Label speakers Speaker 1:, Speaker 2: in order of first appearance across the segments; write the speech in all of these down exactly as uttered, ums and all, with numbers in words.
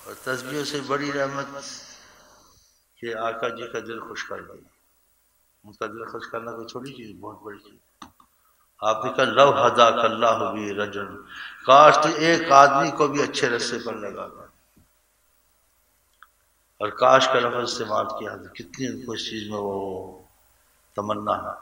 Speaker 1: اور تسبیحوں سے بڑی رحمت کہ آقا جی کا دل خوش کر دیا. ان کا دل خوش کرنا کوئی چھوٹی چیز، بہت بڑی چیز. آپ نے کہا لو ہداک اللہ بھی رجل، کاش تو ایک آدمی کو بھی اچھے رستے پر لگا دے. اور کاش کا لفظ استعمال کیا تھا، کتنی ان کو اس چیز میں وہ تمنا ہے.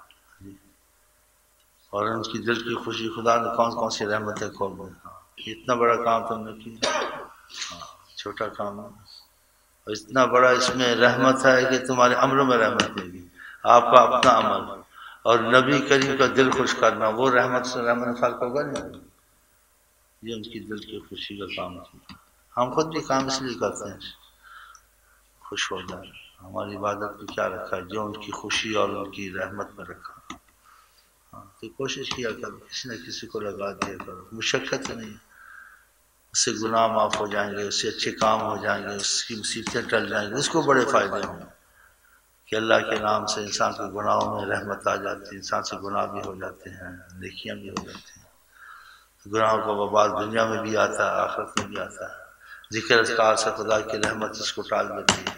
Speaker 1: اور ان کی دل کی خوشی خدا نے کون کون سی رحمتیں کھول دی. اتنا بڑا کام تم نے کیا، چھوٹا کام ہے. اور اتنا بڑا اس میں رحمت ہے کہ تمہارے عملوں میں رحمت دے گی. آپ کا اپنا عمل اور نبی کریم کا دل خوش کرنا، وہ رحمت سے رحمت میں فرق ہوگا نہیں. یہ ان کی دل کی خوشی کا کام تھا. ہم خود بھی کام اس لیے کرتے ہیں خوش ہو جائے. ہماری عبادت میں کیا رکھا ہے؟ جو ان کی خوشی اور ان کی رحمت میں رکھا. ہاں تو کوشش کیا کرو، کسی نہ کسی کو لگا دیا کرو. مشقت نہیں، اس سے گناہ معاف ہو جائیں گے، اس سے اچھے کام ہو جائیں گے، اس کی مصیبتیں ٹل جائیں گے. اس کو بڑے فائدے ہوں گے کہ اللہ کے نام سے انسان کے گناہوں میں رحمت آ جاتی ہے. انسان سے گناہ بھی ہو جاتے ہیں، نیکیاں بھی ہو جاتی ہیں. گناہوں کا وبال دنیا میں بھی آتا ہے، آخرت میں بھی آتا ہے. ذکر اذکار سے خدا کی رحمت اس کو ٹال دیتی ہے.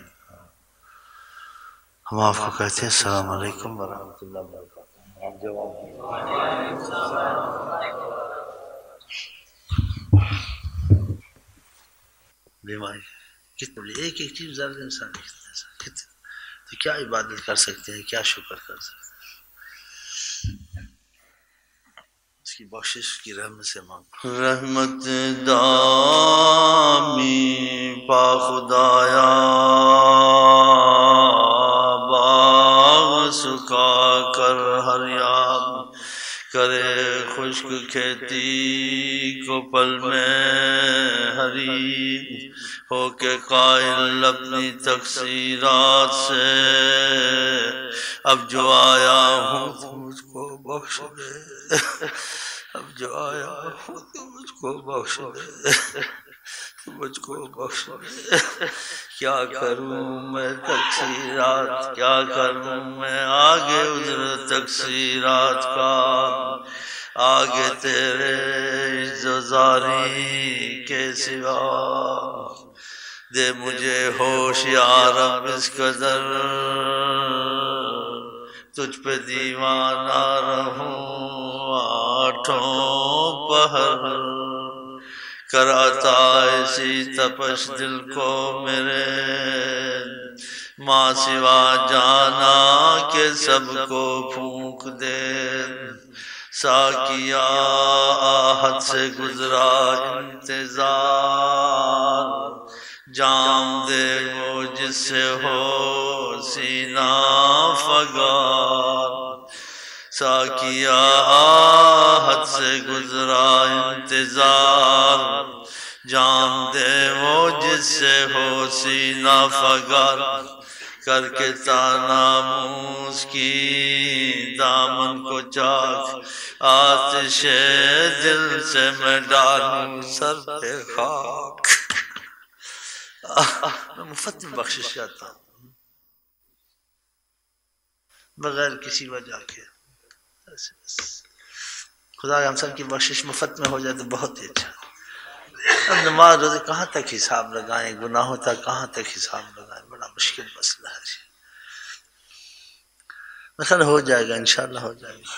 Speaker 1: ہم آپ کو کہتے ہیں السلام علیکم ورحمۃ اللہ وبرکاتہ. آپ جواب بیماری کتنے ایک ایک چیز زیادہ انسان کتنے تو کیا عبادت کر سکتے ہیں، کیا شکر کر سکتے ہیں. اس کی بخشش کی رحمت سے مانگ. رحمت دامی پا خدایا باغ سکا کر ہر یاب کرے خشک کھیتی کو پل میں ہری ہو کے قائل اپنی تقصیرات سے. اب جو آیا ہوں تو مجھ کو بخش دے، اب جو آیا ہوں تو مجھ کو بخش دے، مجھ کو بخش دے. کیا کروں میں تقصیرات، کیا کروں میں آگے عذر تقصیرات کا. آگے تیرے عزت کے سوا دے مجھے ہوش یا رب اس قدر تجھ پہ دیوانہ رہوں آٹھوں پہر. کراتا ایسی تپش دل کو میرے ماں سوا جانا کہ سب کو پھونک دے. ساکیا آہت سے گزرا انتظار، جام دے وہ جس سے ہو سینہ فگار. ساکیا آہت سے گزرا انتظار، جام دے وہ جس سے ہو سینہ فگار. کر کے تاناموس کی دامن کو چاک، آتش دل سے میں ڈالوں سر پہ خاک. میں مفت میں بخشش چاہتا ہوں بغیر کسی وجہ کے. خدا ہم سب کی بخشش مفت میں ہو جائے تو بہت ہی اچھا. اب نماز روزے کہاں تک حساب لگائیں، گناہوں تک کہاں تک حساب لگائیں، بڑا مشکل مسئلہ ہے. مثلا ہو جائے گا، انشاءاللہ ہو جائے گا.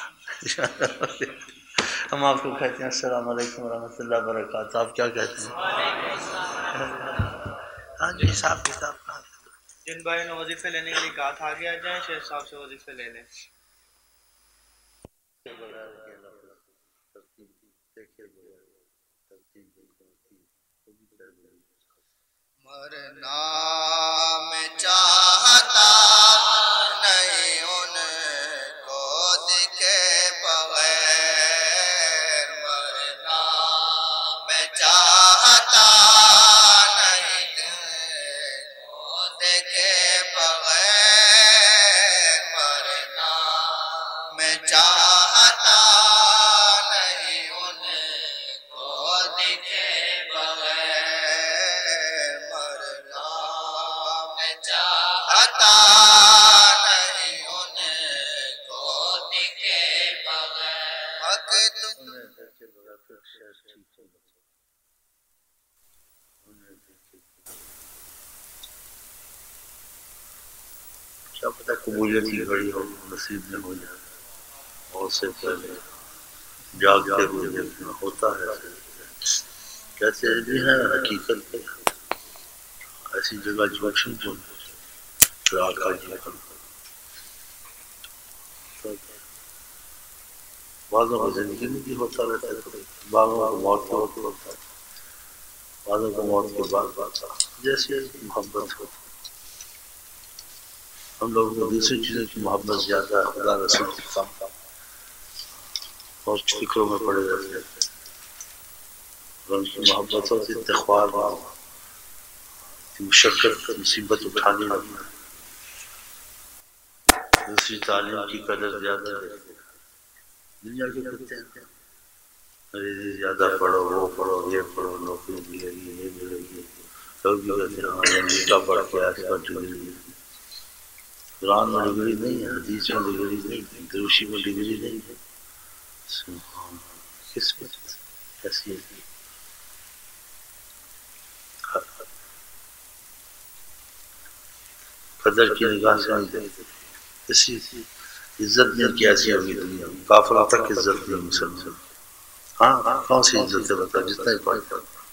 Speaker 1: ہم آپ کو کہتے ہیں السلام علیکم ورحمۃ اللہ وبرکاتہ. آپ کیا کہتے ہیں؟ ہاں جی حساب کتاب کہاں.
Speaker 2: جن بھائی نے وظیفے لینے کے لیے کہا تھا آگے آ جائیں، شیخ صاحب سے وظیفے لے لیں.
Speaker 3: مرنا میں چاہتا نہیں ان کو دکھے بغیر، مرنا میں چاہتا نہیں کو دیکھے بغیر، مرنا میں چاہتا نہیں ان کو دکھے بغیر. مرنا
Speaker 1: کیا پتہ قبولیت کی گھڑی ہو نصیب میں ہو جائے بہت سے پہلے جاگتے ہوئے دیکھنا ہوتا ہے کہتے بھی ہیں حقیقت بھی ہے ایسی جگہ جھوٹی بول پھر آقا جی کا بعضوں کو زندگی میں بھی ہوتا رہتا ہے بعضوں کو موت کے وقت ہوتا ہے بعضوں کو موت کے بعد ہوتا جیسے محبت ہو ہم لوگوں کو دوسری چیزوں کی محبت زیادہ ہے خدا رسول کی کام اور فکروں میں پڑے رہتے ہیں اور ان کی محبت ہوتی تخوار مشقت مصیبت اٹھانی لگنا دوسری تعلیم کی قدر زیادہ ہے دنیا کے کہتے ہیں انگریزی زیادہ پڑھو وہ پڑھو یہ پڑھو نوکری ملے گی یہ ملے گی سب بھی کہتے ہیں ہاں امریکہ پڑھ کے آس پر ڈگری قرآن میں ڈگری نہیں ہے حدیث میں ڈگری نہیں ہے دروشی میں ڈگری نہیں ہے کس میں کیسی ہے قدر کی نگاہ سے نہیں دیکھتے اسی عزت نہیں کیسی ہوگی دنیا میں کافروں تک عزت نہیں مسلمان ہاں کون سی عزت ہے بتا جتنا ہی پڑھتا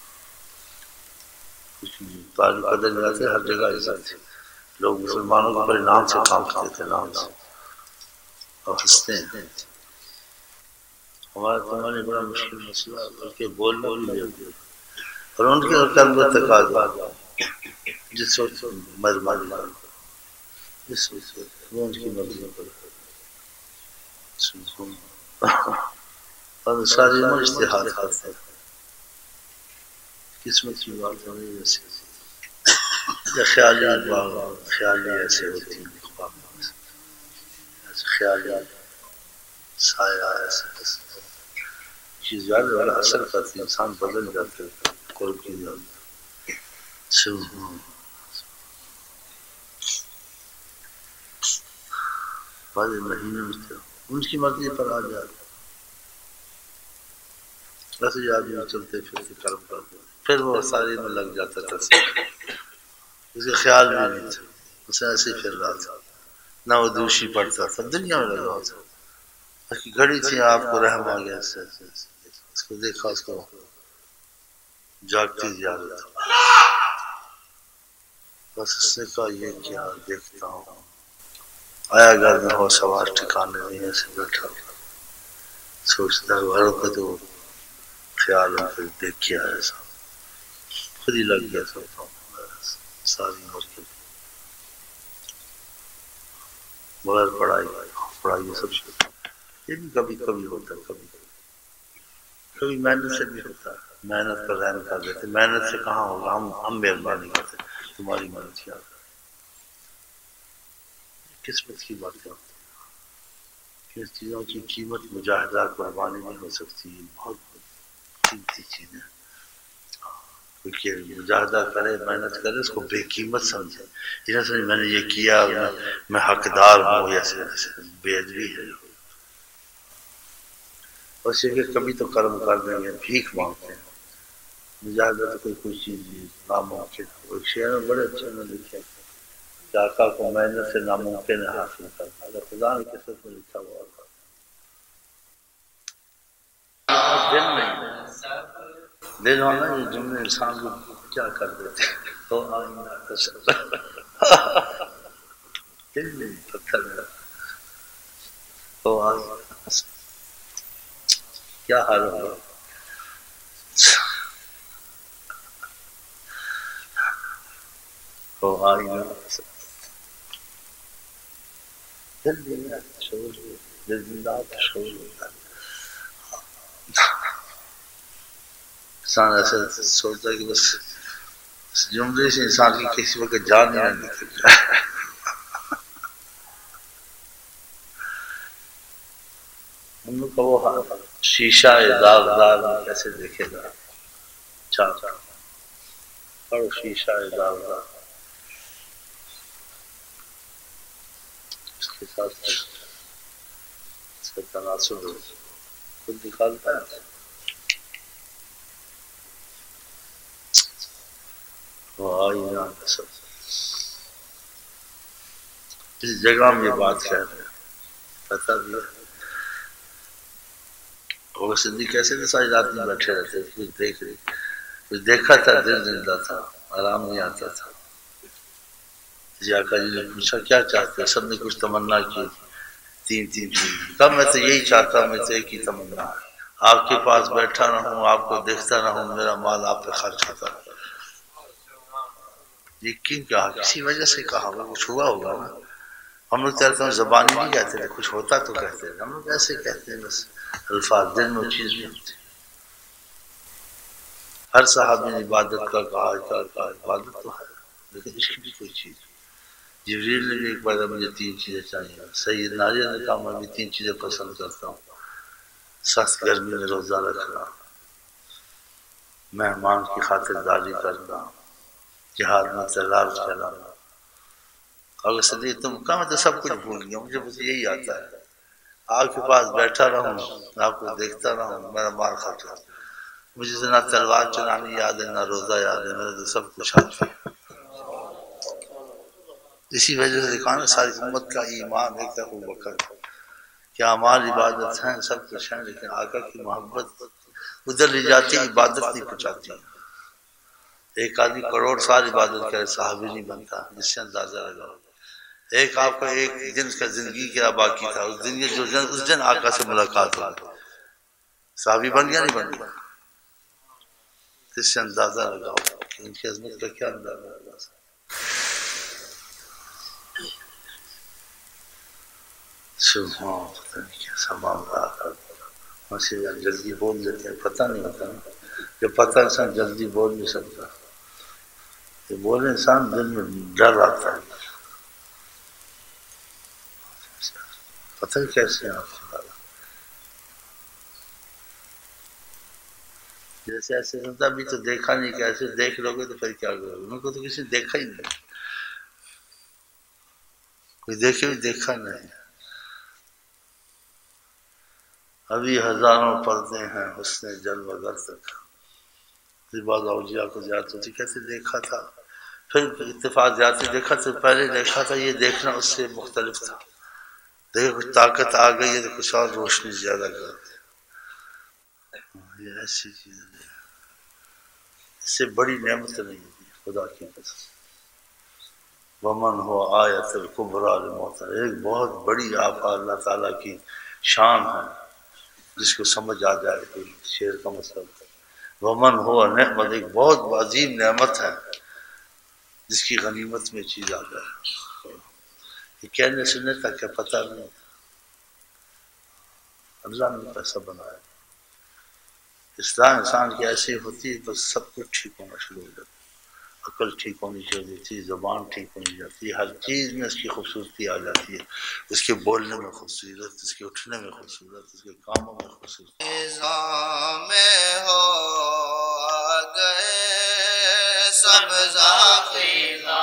Speaker 1: تعلق قدر نہیں آتے ہر جگہ عزت تھی لوگ مسلمانوں کو بڑے نام سے کام کرتے تھے نام سے اور ہنستے ہیں ہمارا تمہارے بڑا مشکل مسئلہ بلکہ بولنا بھی نہیں اور ان کے قلب تقاضا جس وقت مہربانی جس وقت وہ ان کی مرضی پر اور ساری عمر اشتہار کرتے ہیں قسمت کی بات ہوئی ویسے یا خیالی خیالی ایسے ہوتی ہیں ایسے خیالی سایہ ایسے چیز زیادہ والا اثر کرتی انسان بدل جاتے قرب کی جاتی بعض مہینے میں ان کی مرضی پر آ جاتے ایسے ہی آدمی چلتے پھرتے کرم کرتے پھر وہ ساری میں لگ جاتا تھا اس کا خیال بھی نہیں تھا اسے ایسے ہی پھر رہا تھا نہ وہ دوشی پڑتا تھا دنیا میں لگا تھا اس کی گھڑی تھی آپ کو رحم آ گیا اس کو دیکھا اس کو جاگتی زیادت بس اس نے کہا یہ کیا دیکھتا ہوں آیا گھر میں ہو سوار ٹھکانے نہیں ایسے بیٹھا سوچتا ہے گھروں کا تو خیال ہے پھر دیکھ کیا ہے صاحب خود ہی لگ گیا سوچتا ہوں ساری عمر کے بغیر پڑھائی پڑھائی سب سے یہ بھی کبھی کبھی ہوتا ہے کبھی کبھی محنت سے بھی ہوتا ہے محنت پر رحم کر دیتے محنت سے کہاں ہوگا ہم ہم مہربانی کرتے تمہاری محنت کیا قسمت کی باتیں ہوتی ہیں ان چیزوں کی قیمت مجاہدہ قربانی نہیں ہو سکتی بہت قیمتی چیز ہے کیونکہ مجاہدہ کرے محنت کرے اس کو بے قیمت سمجھے یہ سمجھ میں نے یہ کیا میں, میں حقدار ہوں ایسے ایسے بے ادبی ہے اور کہ کبھی تو کرم کر دیں گے بھیک مانگتے ہیں مجاہدہ تو کوئی کوئی چیز ناممکن ایک شعر میں بڑے اچھے میں لکھے کہ آقا کو محنت سے ناممکن ہے حاصل کرنا اگر خدا نے قسمت میں لکھا ہوا تھا دل نہیں دل ہونا یہ جملے انسان کو کیا کر دیتے تو آئینہ تصور دل نہیں پتھر میرا تو آئینہ کیا حال ہوگا تو آئینہ دل دینا شعور دل زندہ شعور ہوتا ہے انسان ایسے سوچتا ہے کہ بس جملے سے انسان کی کسی وقت جان نہیں نکل جائے ہم لوگ کا وہ شیشہ داغدار میں کیسے دیکھے گا چار پڑھو شیشہ داغدار اس کے ساتھ اس کا تناسب خود نکالتا ہے وہ آئینہ سب اس جگہ میں یہ بات کہہ رہے ہیں پتا بھی ہے اور صدیق کیسے بھی ساری رات میں بیٹھے رہتے کچھ دیکھ رہے کچھ دیکھا تھا دل زندہ تھا آرام نہیں آتا تھا جی آقا جی نے پوچھا کیا چاہتے ہیں سب نے کچھ تمنا کی تین تین چیز تب میں تو یہی چاہتا ہوں میں تو ایک ہی تمنا آپ کے پاس بیٹھا نہ ہوں آپ کو دیکھتا نہ ہوں میرا مال آپ پہ خرچ ہوتا رہے یہ کیوں کہا کسی وجہ سے کہا وہ کچھ ہوا ہوگا نا ہم لوگ چاہتے ہیں زبانی نہیں کہتے تھے کچھ ہوتا تو کہتے ہیں ہم لوگ ایسے کہتے ہیں بس الفاظ دل میں چیز نہیں ہوتی ہر صحابی نے عبادت کا کہا کیا کہا عبادت تو ہے لیکن اس کی بھی کوئی چیز جبریل نے بھی ایک بار مجھے تین چیزیں چاہیے سید ناریہ نے کہا میں بھی تین چیزیں پسند کرتا ہوں سخت گرمی میں روزہ رکھنا مہمان کی خاطر داری کرنا جہاد میں تلوار چلانا اگر صدیق تم کہا میں تو سب کچھ بھول گیا مجھے بس یہی آتا ہے آپ کے پاس بیٹھا رہوں آپ کو دیکھتا رہوں میرا مال خرچ ہوتا مجھے نہ تلوار چلانی یاد ہے نہ روزہ یاد ہے میرے تو سب کچھ آتا ہے اسی وجہ سے کہا نا ساری امت کا ایمان ایک ابو بکر کیا اعمال عبادت ہیں سب کچھ ہیں لیکن آقا کی محبت ادھر لے جاتی عبادت نہیں پہنچاتی ایک آدمی کروڑ سال عبادت کرے صحابی نہیں بنتا جس سے اندازہ لگاؤ ایک آپ کا ایک دن کا زندگی کیا باقی تھا اس دن جو دن اس دن آقا سے ملاقات ہو صحابی بن گیا نہیں بن گیا اس سے اندازہ لگاؤ کہ ان کی عظمت کا کیا اندازہ لگا سکتا سبحان پتہ نہیں کیسا معاملہ آتا جلدی بول لیتے ہیں پتہ نہیں ہوتا نا جب پتہ انسان جلدی بول نہیں سکتا کہ بولے انسان دل میں ڈر آتا ہے پتہ ہی کیسے ہیں آپ خدا جیسے ایسے سنتا بھی تو دیکھا نہیں کہ ایسے دیکھ لو گے تو پھر کیا کرو گے ان کو تو کسی نے دیکھا ہی نہیں کوئی دیکھے بھی دیکھا نہیں ابھی ہزاروں پردے ہیں حسن جلوہ گر تک بعض اولیاء کو زیادہ ہوتی کیسے دیکھا تھا پھر اتفاق زیادہ دیکھا تو پہلے دیکھا تھا یہ دیکھنا اس سے مختلف تھا دیکھے کچھ طاقت آ گئی ہے تو کچھ اور روشنی زیادہ کرتے یہ ایسی چیز ہے اس سے بڑی نعمت نہیں ہوتی خدا کی قسم ومن ہو آیت الکبریٰ للمعتبر ایک بہت بڑی آپ اللہ تعالیٰ کی شان ہے جس کو سمجھ آ جائے کوئی شعر کا مطلب ومن ہو نعمت ایک بہت عظیم نعمت ہے جس کی غنیمت میں چیز آ جائے یہ کہنے سننے تک کیا پتہ نہیں اللہ نے پیسہ بنایا اصلاح انسان کی ایسی ہوتی ہے بس سب کچھ ٹھیک ہونا شروع ہو جاتا عقل ٹھیک ہونی چاہیے زبان ٹھیک ہونی چاہیے ہر چیز میں اس کی خوبصورتی آ جاتی ہے اس کے بولنے میں خوبصورت اس کے اٹھنے میں خوبصورت اس کے کاموں میں خوبصورت
Speaker 3: نظام ہو گئے سب ذاکرہ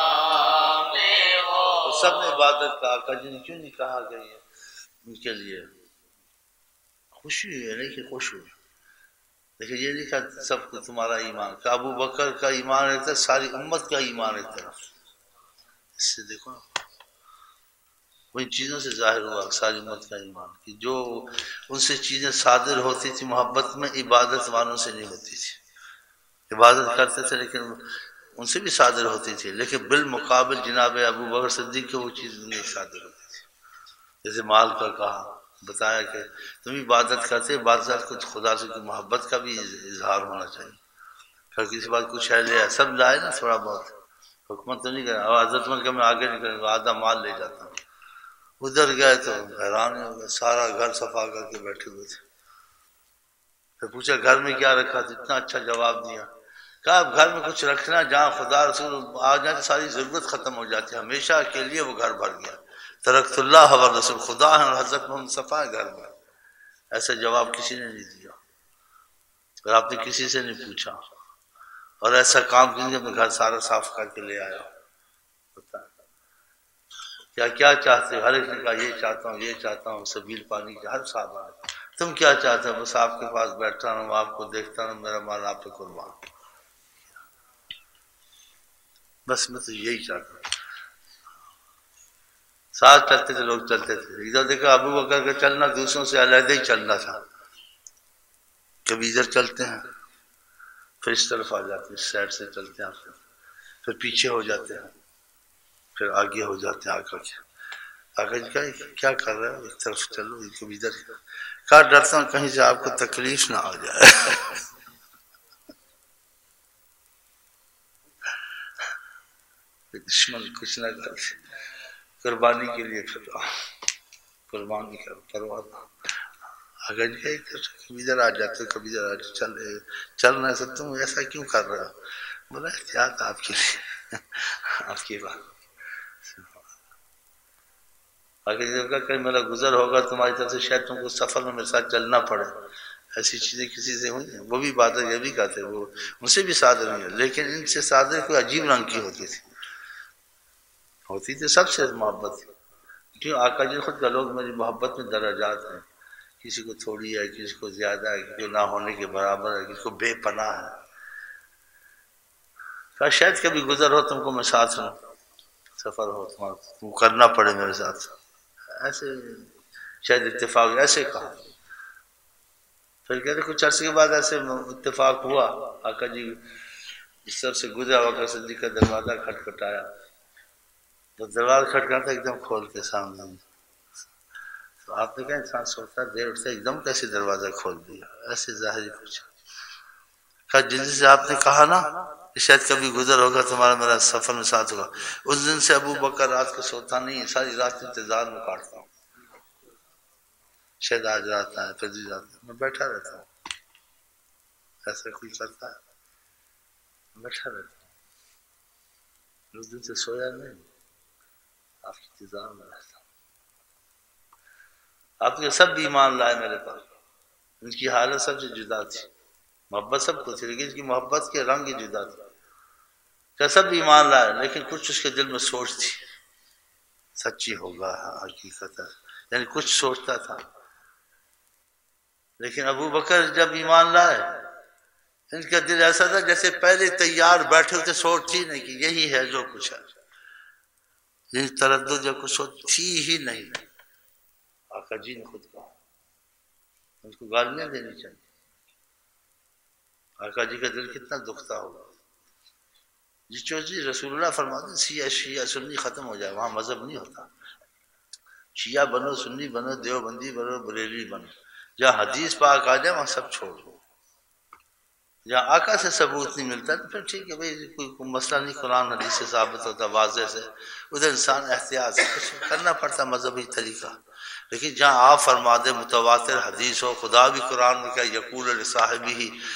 Speaker 1: سب نے عبادت کا آقا جی نے کیوں نہیں کہا گئی ہے ان کے لیے خوشی ہے نہیں کہ خوش ہوئی لیکن یہ نہیں کہا سب کو تمہارا ایمان کہ ابو بکر کا ایمان رہتا ہے ساری امت کا ایمان رہتا ہے اس سے دیکھو وہ ان چیزوں سے ظاہر ہوا ساری امت کا ایمان کہ جو ان سے چیزیں صادر ہوتی تھی محبت میں عبادت والوں سے نہیں ہوتی تھی عبادت کرتے تھے لیکن ان سے بھی صادر ہوتی تھی لیکن بالمقابل جناب ابو بکر صدیق کی وہ چیز نہیں صادر ہوتی تھی جیسے مال کا کہا بتایا کہ تم عبادت کرتے عبادت کو خدا سے محبت کا بھی اظہار ہونا چاہیے پھر کسی بات کچھ ہے لیا سب لائے نا تھوڑا بہت حکومت تو نہیں کرا اور حضرت مند کہ میں آگے نہیں کروں گا آدھا مال لے جاتا ہوں ادھر گئے تو حیران ہو گئے سارا گھر صفا کر کے بیٹھے ہوئے تھے پھر پوچھا گھر میں کیا رکھا تھا اتنا اچھا جواب دیا کہا اب گھر میں کچھ رکھنا جہاں خدا رسول آ جائے تو ساری ضرورت ختم ہو جاتی ہے ہمیشہ کے لیے وہ گھر بھر گیا ترکت اللہ و رسول خدا ہے اور حضرت محمد صفا ہے گھر میں ایسا جواب کسی نے نہیں دیا اور آپ نے کسی سے نہیں پوچھا اور ایسا کام کیجیے میں گھر سارا صاف کر کے لے آیا کیا کیا چاہتے ہو ہر ایک نے کہا یہ چاہتا ہوں یہ چاہتا ہوں سبیل پانی کے ہر صاحب تم کیا چاہتے ہو بس آپ کے پاس بیٹھتا ہوں آپ کو دیکھتا ہوں میرا مال آپ پہ قربان بس میں تو یہی چاہتا ہوں ساتھ چلتے تھے لوگ، چلتے تھے. ادھر دیکھا ابو بکر کا چلنا دوسروں سے علیحدہ ہی چلنا تھا. کبھی ادھر چلتے ہیں پھر اس طرف آ جاتے ہیں، اس سائڈ سے چلتے ہیں، پھر پیچھے ہو جاتے ہیں، پھر آگے ہو جاتے ہیں. آقا کے آقا جی کا کیا کر رہے ہو، ایک طرف چلو، کبھی ادھر. کہا ڈرتا ہوں کہیں سے آپ کو تکلیف نہ ہو جائے. دشمن کچھ نہ کرتے، قربانی کے لیے پھر قربانی کر پرواہ. اگر یہ کبھی ادھر آ جاتے کبھی ادھر آ جاتے، چل چل رہے سے تم ایسا کیوں کر رہے ہو؟ بولا احتیاط آپ کے لیے، آپ کی بات. اگر جب کا کہیں میرا گزر ہوگا تمہاری طرف سے، شاید تم کو سفر میں میرے ساتھ چلنا پڑے. ایسی چیزیں کسی سے ہوئی ہیں؟ وہ بھی بات ہے، یہ بھی کہتے وہ ان سے بھی صادر نہیں ہے، لیکن ان سے صادر کوئی عجیب رنگ کی ہوتی تھی، ہوتی تھی سب سے محبت تھی. کیوں؟ آقا جی خود کا لوگ میری محبت میں درجات ہیں، کسی کو تھوڑی ہے، کسی کو زیادہ ہے، کسی کو نہ ہونے کے برابر ہے، کسی کو بے پناہ ہے. کہا شاید کبھی گزر ہو تم کو میں ساتھ ہوں، سفر ہو تمہارا، تم کرنا پڑے میرے ساتھ. ایسے شاید اتفاق، ایسے کہا. پھر کہتے کچھ عرصے کے بعد ایسے اتفاق ہوا، آقا جی اس طرف سے گزرا، بکر صدیق کا دروازہ کھٹکھٹایا. تو دروازہ کھٹکھٹاتا ایک دم کھولتے سامنے. تو آپ نے کہا انسان سوچتا دیر اٹھتا ایک دم کیسے دروازہ کھول دیا، ایسے ظاہری کچھ. کہا جن سے آپ نے کہا نا کہ شاید کبھی گزر ہوگا تمہارا میرا سفر میں ساتھ ہوگا، اس دن سے ابو بکر رات کو سوتا نہیں، ساری رات انتظار میں کاٹتا ہوں. شاید آج رات ہے، پھر بھی رات میں بیٹھا رہتا ہوں. ایسا کوئی کرتا ہے، بیٹھا رہتا ہوں. اس دن سے سویا نہیں، آپ کی انتظار میں رہتا ہوں. آپ کے سب ایمان لائے میرے پاس، ان کی حالت سب سے جدا تھی، محبت سب کو تھی لیکن اس کی محبت کے رنگ ہی جدا تھا. کہ سب ایمان لائے لیکن کچھ اس کے دل میں سوچ تھی، سچی ہوگا حقیقت ہے، یعنی کچھ سوچتا تھا. لیکن ابو بکر جب ایمان لائے ان کا دل ایسا تھا جیسے پہلے تیار بیٹھے ہوتے، سوچ ہی نہیں کہ یہی ہے جو کچھ ہے، یہ تردد یا کچھ سوچ تھی ہی نہیں. آقا جی نے خود کہا ان کو گالیاں دینی چاہیے. آقا جی کا دل کتنا دکھتا ہوگا. جس چیز رسول اللہ فرماتے شیعہ شیعہ سنی ختم ہو جائے، وہاں مذہب نہیں ہوتا. شیعہ بنو، سنی بنو، دیوبندی بنو، بریلوی بنو، جہاں حدیث پاک آ جائے وہاں سب چھوڑ دو. جہاں آقا سے ثبوت نہیں ملتا تو پھر ٹھیک ہے بھائی، کوئی کوئی مسئلہ نہیں، قرآن حدیث سے ثابت ہوتا واضح سے، ادھر انسان احتیاط سے کچھ کرنا پڑتا مذہبی طریقہ. لیکن جہاں آپ فرما دے متواتر حدیث ہو، خدا بھی قرآن میں کہا یقول لصاحبہ،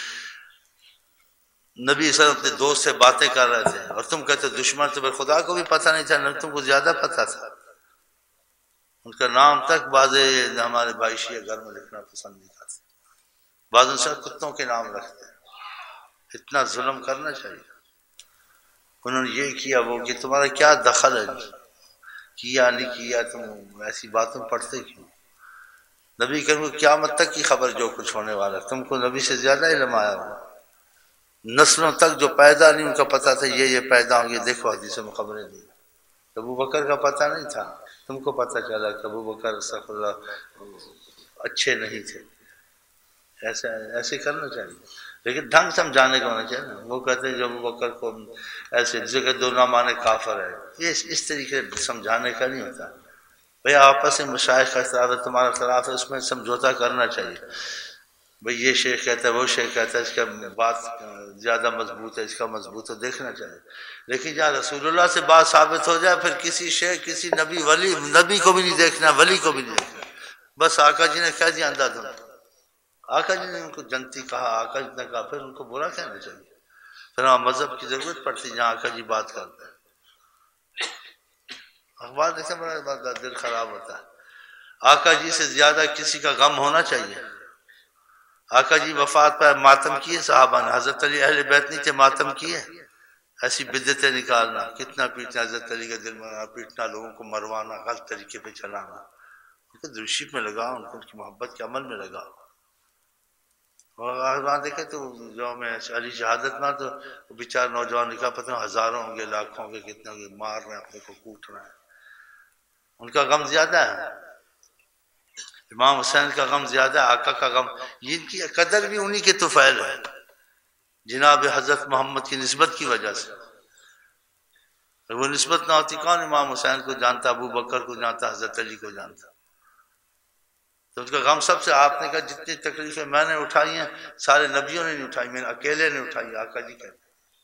Speaker 1: نبی صلی اللہ علیہ وسلم اپنے دوست سے باتیں کر رہے تھے اور تم کہتے دشمن، تو پھر خدا کو بھی پتہ نہیں تھا، تم کو زیادہ پتہ تھا. ان کا نام تک بعض ہمارے بھائی شیعہ گھر میں لکھنا پسند نہیں کرتے، بعض ان سے کتوں کے نام رکھتے ہیں. اتنا ظلم کرنا چاہیے. انہوں نے یہ کیا وہ کہ تمہارا کیا دخل ہے، کیا نہیں کیا، تم ایسی باتیں پڑھتے کیوں؟ نبی کریم کو قیامت تک کی خبر جو کچھ ہونے والا، تم کو نبی سے زیادہ علم آیا ہوا. نسلوں تک جو پیدا نہیں ان کا پتہ تھا یہ یہ پیدا ہوں گے، دیکھو حدیثوں میں خبریں دی. ابو بکر کا پتہ نہیں تھا، تم کو پتہ چلا کہ ابو بکر استغفر اللہ اچھے نہیں تھے. ایسا ایسے کرنا چاہیے، لیکن ڈھنگ سمجھانے کا ہونا چاہیے نا. وہ کہتے ہیں جو ابو بکر کو ایسے جگہ دو نہ مانے کافر ہے، یہ اس طریقے سمجھانے کا نہیں ہوتا. بھئی آپس میں مشائخ کا اختلاف ہے، تمہارا اختلاف ہے، اس میں سمجھوتا کرنا چاہیے. بھئی یہ شیخ کہتا ہے، وہ شیخ کہتا ہے، اس کا بات زیادہ مضبوط ہے، اس کا مضبوط ہے، دیکھنا چاہیے. لیکن جہاں رسول اللہ سے بات ثابت ہو جائے پھر کسی شیخ، کسی نبی، ولی، نبی کو بھی نہیں دیکھنا، ولی کو بھی نہیں دیکھنا. بس آقا جی نے کہہ دیا اندھا دھند، آقا جی نے ان کو جنتی کہا، آقا جی نے کہا، پھر ان کو برا کہنا چاہیے. پھر وہاں مذہب کی ضرورت پڑتی جہاں آقا جی بات کرتے ہیں. اخبار دیکھتے بڑا دل خراب ہوتا ہے. آقا جی سے زیادہ کسی کا غم ہونا چاہیے. آقا جی وفات پر ماتم کیے صحابہ نے، حضرت علی اہل بیت نہیں تھے، ماتم کیے. ایسی بدعتیں نکالنا، کتنا پیٹنا، حضرت علی کا دل میں پیٹنا، لوگوں کو مروانا، غلط طریقے پہ چلانا. ان کو درشیب میں لگاؤ، ان کو ان کی محبت کے عمل میں لگاؤ. اور وہاں دیکھے تو جو میں علی شہادت نہ تو بیچار نوجوان لکھا پتہ ہزاروں ہوں گے، لاکھوں ہوں گے، کتنے ہوں گے، مار رہے ہیں اپنے کو، کوٹ رہے ہیں. ان کا غم زیادہ ہے، امام حسین کا غم زیادہ ہے، آقا کا غم، ان کی قدر بھی انہی کے طفیل ہے جناب حضرت محمد کی نسبت کی وجہ سے۔ وہ نسبت نہ ہوتی کون امام حسین کو جانتا، ابو بکر کو جانتا، حضرت علی کو جانتا؟ تو اس کا غم سب سے، آپ نے کہا جتنی تکلیفیں میں نے اٹھائی ہیں سارے نبیوں نے نہیں اٹھائی، میں نے اکیلے نے اٹھائی، آقا جی کہتے ہیں۔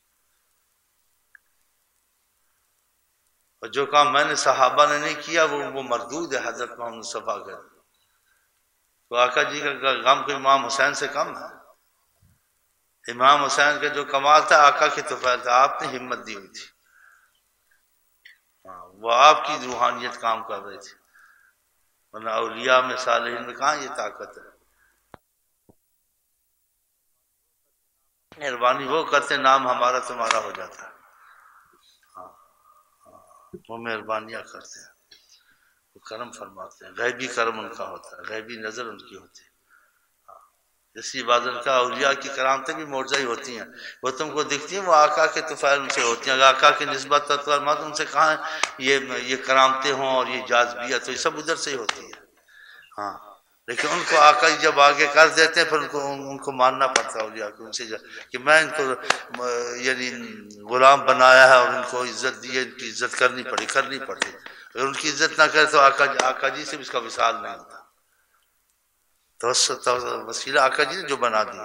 Speaker 1: اور جو کام میں نے صحابہ نے نہیں کیا وہ وہ مردود ہے حضرت محمد مصطفیٰ کا۔ تو آقا جی کا غم کوئی امام حسین سے کم ہے؟ امام حسین کا جو کمال تھا آقا کے طفیل تھا، آپ نے ہمت دی ہوئی تھی، وہ آپ کی روحانیت کام کر رہی تھی، ورنہ اولیاء میں صالحین میں کہاں یہ طاقت ہے؟ مہربانی وہ کرتے نام ہمارا تمہارا ہو جاتا ہے، وہ مہربانیاں کرتے ہیں، وہ کرم فرماتے ہیں، غیبی کرم ان کا ہوتا ہے، غیبی نظر ان کی ہوتی ہے۔ اسی بات ان کا اولیاء کی کرامتیں بھی معجزہ ہوتی ہیں، وہ تم کو دکھتی ہیں، وہ آقا کے طفیل ان سے ہوتی ہیں۔ اگر آقا کی نسبت مت ان سے کہاں یہ یہ کرامتیں ہوں اور یہ جاذبیت تو یہ سب ادھر سے ہی ہوتی ہے، ہاں۔ لیکن ان کو آقا جب آگے کر دیتے ہیں پھر ان کو ان کو ماننا پڑتا ہے اولیاء کو، ان سے کہ میں ان کو یعنی غلام بنایا ہے اور ان کو عزت دی ہے، ان کی عزت کرنی پڑی کرنی پڑتی، اگر ان کی عزت نہ کرے تو آقا آقا جی سے بھی اس کا وصال نہیں ہوتا۔ تو وسیلہ آقا جی نے جو بنا دیا،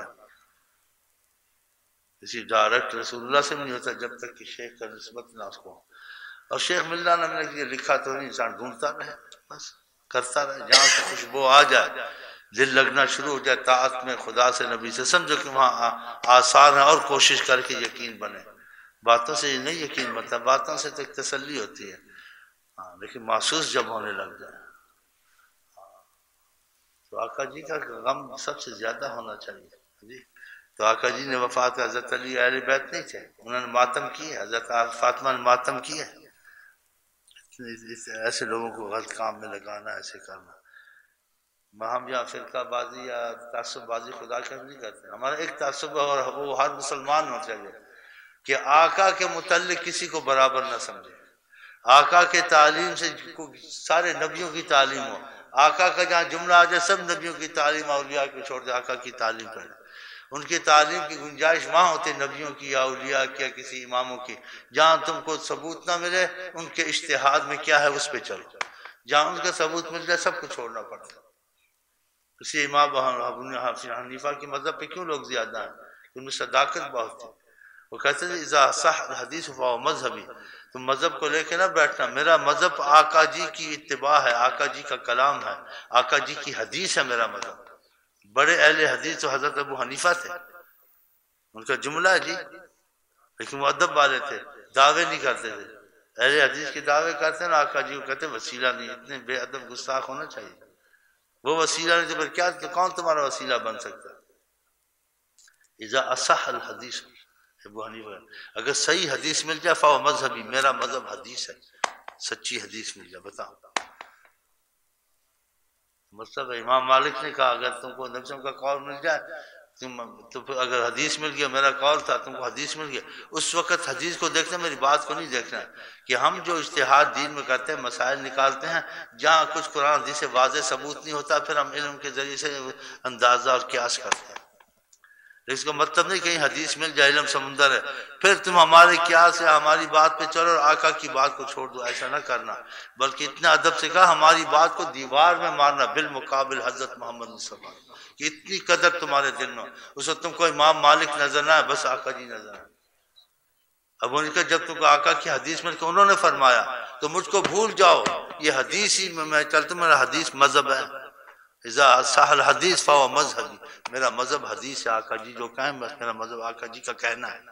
Speaker 1: اسی ڈائریکٹ رسول اللہ سے بھی نہیں ہوتا جب تک کہ شیخ کا نسبت نہ اس کو، اور شیخ ملنا نہ ملنا یہ لکھا تو نہیں، انسان ڈھونڈتا رہے، بس کرتا رہے، جہاں سے خوشبو آ جائے دل لگنا شروع ہو جائے طاعت میں خدا سے نبی سے، سمجھو کہ وہاں آثار ہے، اور کوشش کر کے یقین بنے۔ باتوں سے یہ نہیں یقین بنتا، باتوں سے تو ایک تسلی ہوتی ہے، ہاں، لیکن محسوس جب ہونے لگ جائے تو آقا جی کا غم سب سے زیادہ ہونا چاہیے جی۔ تو آقا جی نے وفات حضرت علی اہل بیت نہیں تھے، انہوں نے ماتم کی ہے، حضرت فاطمہ نے ماتم کی ہے، ایسے لوگوں کو غلط کام میں لگانا، ایسے کرنا، ہم یہاں فرقہ بازی یا تعصب بازی خدا کے نہیں کرتے، ہمارا ایک تعصب اور وہ ہر مسلمان ہونا چاہیے کہ آقا کے متعلق کسی کو برابر نہ سمجھے، آقا کے تعلیم سے سارے نبیوں کی تعلیم ہو، آقا کا جہاں جملہ آ جائے سب نبیوں کی تعلیم اولیاء کو چھوڑ دے، آقا کی تعلیم کرے، ان کی تعلیم کی گنجائش وہاں ہوتی نبیوں کی یا اولیاء کی یا کسی اماموں کی، جہاں تم کو ثبوت نہ ملے ان کے اجتہاد میں کیا ہے اس پہ چلو، جہاں ان کا ثبوت مل جائے سب کو چھوڑنا پڑتا ہے۔ اسی امام حنیفہ کی مذہب پہ کیوں لوگ زیادہ ہیں؟ ان میں صداقت بہت تھی، وہ کہتے تھے اذا صح الحدیث فهو مذہبی، تم مذہب کو لے کے نہ بیٹھنا، میرا مذہب آقا جی کی اتباع ہے، آقا جی کا کلام ہے، آقا جی کی حدیث ہے میرا مذہب۔ بڑے اہل حدیث تو حضرت ابو حنیفہ تھے، ان کا جملہ ہے جی، لیکن وہ ادب والے تھے، دعوے نہیں کرتے تھے، اہل حدیث کے دعوے کرتے ہیں نا، آقا جی کو کہتے ہیں وسیلہ نہیں، اتنے بے ادب گستاخ ہونا چاہیے، وہ وسیلہ نہیں تو پھر کیا، کون تمہارا وسیلہ بن سکتا ہے؟ اذا اصح الحدیث، ابو حنیفہ اگر صحیح حدیث مل جائے فہو مذہبی، میرا مذہب حدیث ہے، سچی حدیث مل جائے، بتاؤ۔ مطلب امام مالک نے کہا اگر تم کو نبی کا قول مل جائے تم تو پھر اگر حدیث مل گیا، میرا قول تھا تم کو حدیث مل گیا، اس وقت حدیث کو دیکھنا، میری بات کو نہیں دیکھنا کہ ہم جو اجتہاد دین میں کرتے ہیں، مسائل نکالتے ہیں، جہاں کچھ قرآن حدیث سے واضح ثبوت نہیں ہوتا پھر ہم علم کے ذریعے سے اندازہ اور قیاس کرتے ہیں، اس کا مطلب نہیں کہیں حدیث مل جائے علم سمندر ہے پھر تم ہمارے قیاس سے ہماری بات پہ چلو اور آقا کی بات کو چھوڑ دو، ایسا نہ کرنا، بلکہ اتنا ادب سے کہا ہماری بات کو دیوار میں مارنا، بالمقابل حضرت محمد مصطفیٰ کہ اتنی قدر تمہارے دل میں، اس وقت تم کو امام مالک نظر نہ ہے، بس آقا جی نظر ہے۔ اب ان کا جب تم کو آقا کی حدیث مل کے انہوں نے فرمایا تو مجھ کو بھول جاؤ، یہ حدیث ہی میں میں چلتا ہوں، میرا حدیث مذہب ہے، اذا صح الحدیث فهو مذہبی، میرا مذہب حدیث ہے، آقا جی جو کہیں بس میرا مذہب آقا جی کا کہنا ہے،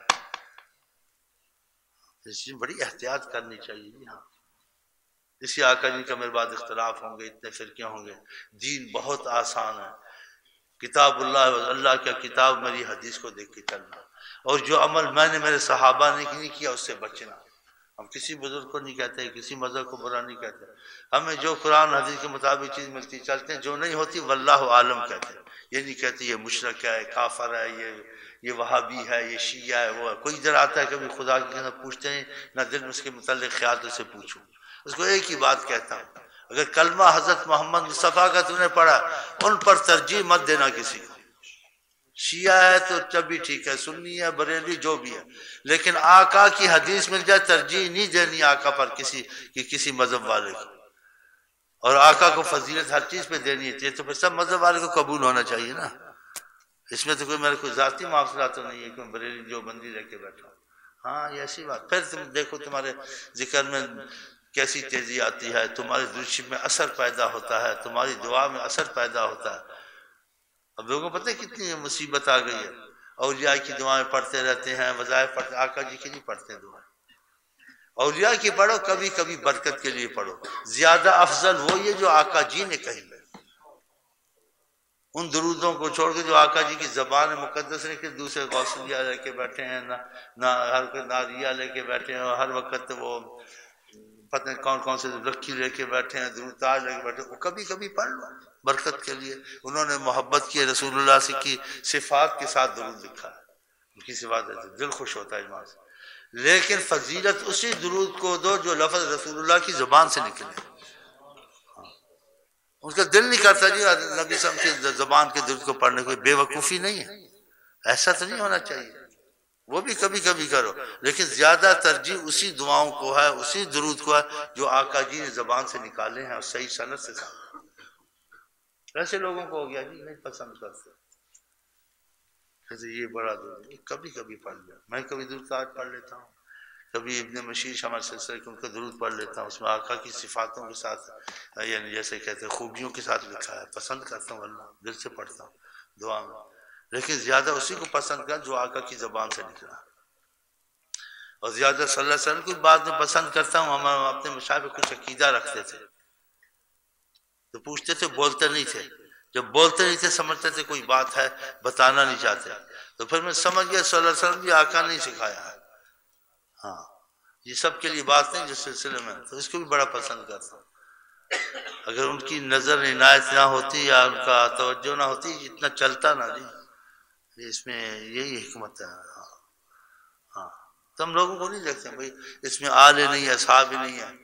Speaker 1: اس میں بڑی احتیاط کرنی چاہیے جی۔ ہاں، اسی آقا جی کا میرے بعد اختلاف ہوں گے، اتنے فرقے ہوں گے، دین بہت آسان ہے، کتاب اللہ، اللہ کا کتاب میری حدیث کو دیکھ کے چلنا، اور جو عمل میں نے میرے صحابہ نے نہیں کیا اس سے بچنا، ہم کسی بزرگ کو نہیں کہتے، کسی مذہب کو برا نہیں کہتے، ہمیں جو قرآن حدیث کے مطابق چیز ملتی چلتے ہیں، جو نہیں ہوتی واللہ عالم کہتے ہیں، یہ نہیں کہتے یہ مشرک ہے، کافر ہے، یہ یہ وہابی ہے، یہ شیعہ ہے، وہ ہے، کوئی ادھر آتا ہے کبھی خدا کے نہ پوچھتے ہیں، نہ دل میں اس کے متعلق خیال سے پوچھوں، اس کو ایک ہی بات کہتا ہوں اگر کلمہ حضرت محمد مصطفیٰ کا تم نے پڑھا ان پر ترجیح مت دینا کسی کو. شیعہ ہے تو جب بھی ٹھیک ہے، سنی ہے، بریلوی، جو بھی ہے، لیکن آقا کی حدیث مل جائے ترجیح نہیں دینی آقا پر کسی کی کسی مذہب والے کو. اور آقا کو فضیلت ہر چیز پہ دینی ہے تو پھر سب مذہب والے کو قبول ہونا چاہیے نا. اس میں تو کوئی میرے کوئی ذاتی معاملہ تو نہیں ہے کہ میں بریلی جو بندی رہ کے بیٹھا ہوں. ہاں یہ ایسی بات. پھر تم دیکھو تمہارے ذکر میں کیسی تیزی آتی ہے، تمہاری درشب میں اثر پیدا ہوتا ہے، تمہاری دعا میں اثر پیدا ہوتا ہے. اب لوگوں کو پتہ ہے کتنی مصیبت آ گئی ہے. اولیاء کی دعائیں پڑھتے رہتے ہیں، وظائف پڑھتے، آقا جی کی نہیں پڑھتے دعائیں. اولیاء کی پڑھو، کبھی کبھی برکت کے لیے پڑھو. زیادہ افضل وہ یہ جو آقا جی نے کہی ہے. ان درودوں کو چھوڑ کے جو آقا جی کی زبان مقدس نے کہ دوسرے غوثیہ لے کے بیٹھے ہیں، نہ نہ ہر ناریہ لے کے بیٹھے ہیں، اور ہر وقت وہ پتہ نہیں کون کون سے رکھی لے کے بیٹھے ہیں، درود تاج لے کے بیٹھے ہیں. وہ کبھی کبھی پڑھ لو برکت کے لیے. انہوں نے محبت کی رسول اللہ سے کی صفات کے ساتھ درود لکھا ہے. ان کی صفات ہے دل خوش ہوتا ہے ایمان سے. لیکن فضیلت اسی درود کو دو جو لفظ رسول اللہ کی زبان سے نکلے. ان کا دل نہیں کرتا جی نبی صلی اللہ علیہ وسلم کی زبان کے درود کو پڑھنے کو. بے وقوفی نہیں ہے، ایسا تو نہیں ہونا چاہیے. وہ بھی کبھی کبھی کرو، لیکن زیادہ ترجیح اسی دعاؤں کو ہے، اسی درود کو ہے جو آقا جی نے زبان سے نکالے ہیں اور صحیح سند سے ساتھ. ایسے لوگوں کو ہو گیا جی نہیں پسند کرتے، یہ بڑا درود کبھی کبھی پڑھ لیا. میں کبھی درود تاج پڑھ لیتا ہوں، کبھی ابن مشیش ہمارے سلسلے کے ان کا درود پڑھ لیتا ہوں. اس میں آقا کی صفاتوں کے ساتھ، یعنی جیسے کہتے ہیں خوبیوں کے ساتھ لکھا ہے. پسند کرتا ہوں، اللہ دل سے پڑھتا ہوں دعا میں، لیکن زیادہ اسی کو پسند کر جو آقا کی زبان سے نکلا. اور زیادہ صلی اللہ علیہ وسلم کی بات میں پسند کرتا ہوں. ہم اپنے مشاہد پہ کچھ عقیدہ رکھتے تھے تو پوچھتے تھے، بولتے نہیں تھے. جب بولتے نہیں تھے سمجھتے تھے کوئی بات ہے، بتانا نہیں چاہتے. تو پھر میں سمجھ گیا صلی اللہ علیہ وسلم بھی آقا نہیں سکھایا ہے. ہاں یہ سب کے لیے بات نہیں جس سلسلے میں، تو اس کو بھی بڑا پسند کرتا ہوں. اگر ان کی نظر عنایت نہ ہوتی یا ان کا توجہ نہ ہوتی اتنا چلتا نہ جی. اس میں یہی حکمت ہے. ہاں ہاں تو ہم لوگوں کو نہیں دیکھتے بھائی اس میں آل نہیں ہے، اصحاب نہیں ہے.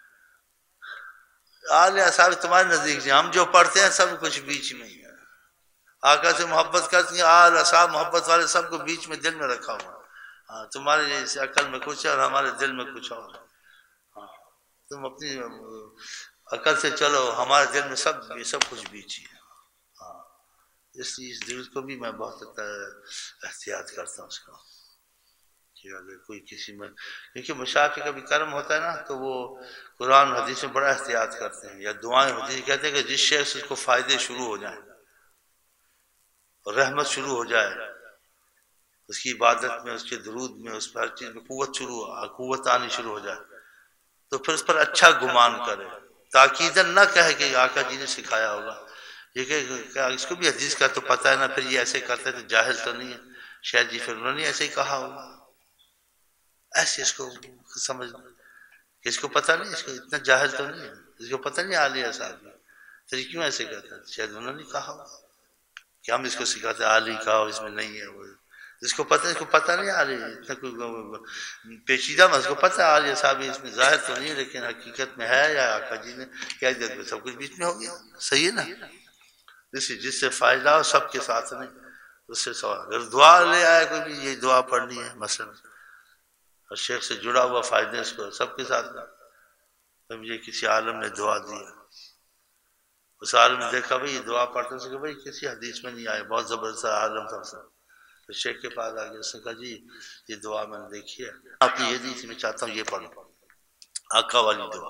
Speaker 1: آل اصحاب تمہارے نزدیک سے، ہم جو پڑھتے ہیں سب کچھ بیچ میں ہی ہے. آقا سے محبت کرتی ہیں، آل اصحاب محبت والے سب کو بیچ میں دل میں رکھا ہوا. ہاں تمہارے جیسے عقل میں کچھ ہے اور ہمارے دل میں کچھ اور. ہاں تم اپنی عقل سے چلو، ہمارے دل میں سب یہ سب کچھ بیچ ہی ہے. ہاں اس لیے اس دل کو بھی میں بہت احتیاط کرتا ہوں اس کا. اگر کوئی کسی میں، کیونکہ مشاہد کا بھی کرم ہوتا ہے نا تو وہ قرآن حدیث میں بڑا احتیاط کرتے ہیں. یا دعائیں ہوتی ہیں، کہتے ہیں کہ جس شخص سے اس کو فائدے شروع ہو جائیں اور رحمت شروع ہو جائے، اس کی عبادت میں، اس کے درود میں، اس پر ہر چیز میں قوت شروع قوت آنی شروع ہو جائے تو پھر اس پر اچھا گمان کرے. تاکیداً نہ کہے کہ آقا جی نے سکھایا ہوگا. یہ کہ اس کو بھی حدیث کا تو پتہ ہے نا، پھر یہ ایسے کرتے تو جاہل تو نہیں ہے شاید جی، پھر انہوں نے ایسے ہی کہا ہوگا. ایسے اس کو سمجھ کہ اس کو پتہ نہیں، اس کو اتنا جاہل تو نہیں ہے، اس کو پتہ نہیں عالیہ صاحب میں، پھر کیوں ایسے کہتا ہے؟ شاید انہوں نے کہا ہوگا کہ ہم اس کو سکھاتے عالی کہا اس میں نہیں ہے. وہ اس کو پتہ، اس کو پتہ نہیں عالی اتنا کوئی پیچیدہ میں، اس کو پتہ ہے عالیہ صاحب اس میں ظاہر تو نہیں، لیکن حقیقت میں ہے. یا آقا جی نے کیا دیا میں سب کچھ بیچ میں ہو گیا. صحیح ہے نا. اس جس سے فائدہ ہو سب کے ساتھ نہیں، اس سے سوال. اگر دعا لے آئے کوئی بھی یہ دعا پڑھنی ہے مثلا، اور شیخ سے جڑا ہوا فائدے اس کو سب کے ساتھ نہ. تو مجھے کسی عالم نے دعا دی، اس عالم نے دیکھا بھائی یہ دعا پڑھتے ہیں کہ بھائی کسی حدیث میں نہیں آئے، بہت زبردست عالم تھا. تو شیخ کے پاس آ گیا، اس نے کہا جی یہ دعا میں نے دیکھی ہے، آپ نے یہ دی تھی، میں چاہتا ہوں یہ پڑھوں آقا والی دعا.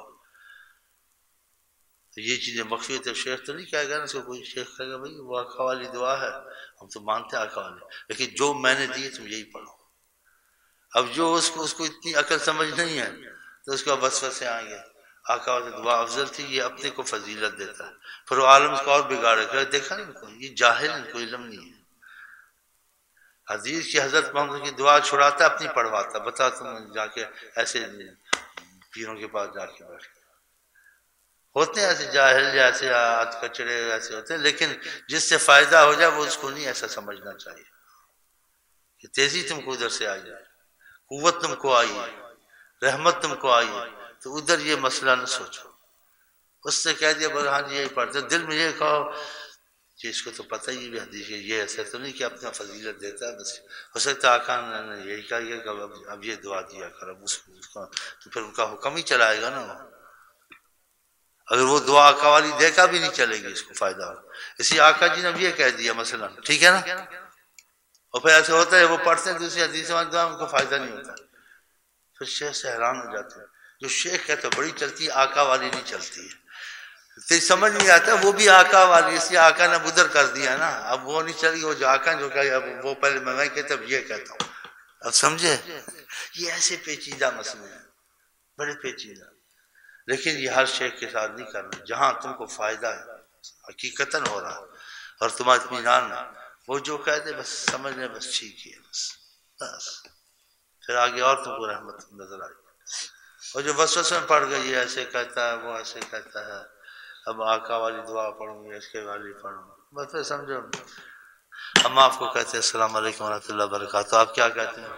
Speaker 1: تو یہ چیزیں مخفی ہے. شیخ تو نہیں کہے گا نا اس کو، کوئی شیخ کہے گا بھائی وہ آقا والی دعا ہے، ہم تو مانتے ہیں آقا والی، لیکن جو میں نے دی تم یہی پڑھو. اب جو اس کو اس کو اتنی عقل سمجھ نہیں ہے تو اس کو وسوسے آئیں گے. آقا والی دعا افضل تھی، یہ اپنے کو فضیلت دیتا ہے. پھر وہ عالم اس کو اور بگاڑے گا. دیکھا نہیں یہ جاہل ہے، کوئی علم نہیں ہے. حدیث کی حضرت محمد کی دعا چھڑاتا اپنی پڑھواتا. بتا تم جا کے ایسے پیروں کے پاس جا کے بیٹھ ہوتے ہیں ایسے جاہل یا ایسے ہاتھ کچڑے ایسے ہوتے ہیں، لیکن جس سے فائدہ ہو جائے وہ اس کو نہیں ایسا سمجھنا چاہیے کہ تیزی تم کو ادھر سے آئی ہے، قوت تم کو آئی ہے، رحمت تم کو آئی ہے، تو ادھر یہ مسئلہ نہ سوچو. اس نے کہہ دیا بس ہاں جی یہی پڑھتے، دل میں یہ کہو کہ اس کو تو پتہ ہی بھی حدیث ہے، یہ ایسا تو نہیں کہ اپنا فضیلت دیتا ہے، بس ہو سکتا ہے آقا نے یہی کہا کہ اب اب یہ دعا دیا کر، اب اس کو تو پھر ان کا حکم ہی چلائے گا نا، اگر وہ دعا آقا والی دے گا بھی نہیں چلے گی، اس کو فائدہ ہوگا، اسی آقا جی نے بھی یہ کہہ دیا مثلا، ٹھیک ہے نا، اور پھر ایسے ہوتا ہے وہ پڑھتے ہیں دوسری حدیث میں دعا ان کو فائدہ نہیں ہوتا، پھر شیخ سے حیران ہو جاتے ہیں، جو شیخ کہتے بڑی چلتی ہے آقا والی نہیں چلتی ہے، تیری سمجھ نہیں آتا وہ بھی آقا والی، اس لیے آقا نے بدر کر دیا نا، اب وہ نہیں چلی، وہ جو آقا جو کہ اب وہ پہلے میں میں کہتا اب یہ کہتا ہوں، اب سمجھے، یہ ایسے پیچیدہ مسئلے ہیں، بڑے پیچیدہ، لیکن یہ ہر شیخ کے ساتھ نہیں کرنا، جہاں تم کو فائدہ ہے حقیقتاً ہو رہا اور تمہارا اطمینان ہے، وہ جو کہتے بس سمجھ لیں بس ٹھیک ہے، بس بس پھر آگے اور تم کو رحمت نظر آئے، اور جو وسوسے میں پڑ گئی یہ ایسے کہتا ہے وہ ایسے کہتا ہے، اب آقا والی دعا پڑھوں گی اس کے والی پڑھوں گی، بس پھر سمجھو، ہم آپ کو کہتے ہیں السلام علیکم ورحمۃ اللہ وبرکاتہ، آپ کیا کہتے ہیں؟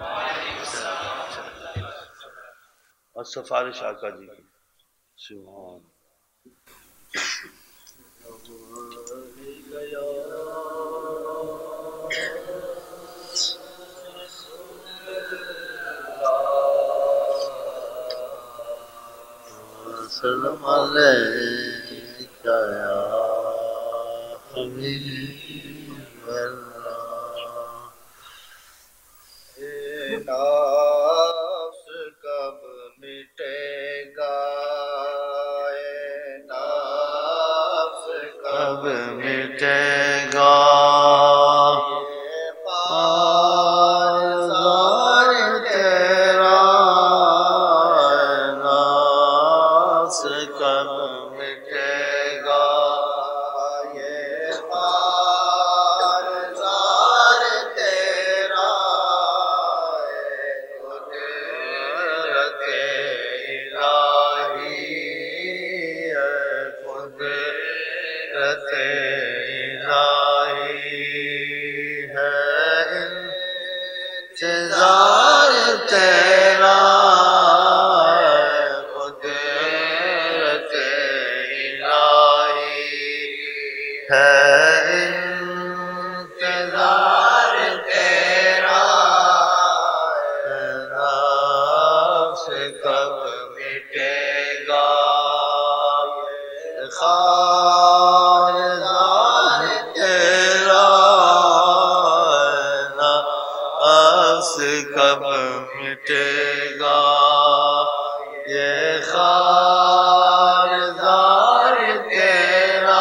Speaker 1: اور سفارش آقا جی کی سبحان السلام علیکم یا حبیب اللہ،
Speaker 3: نفس کب مٹے گا، نفس
Speaker 1: کب مٹے گا، کب مٹے گا یہ خارزار تیرا،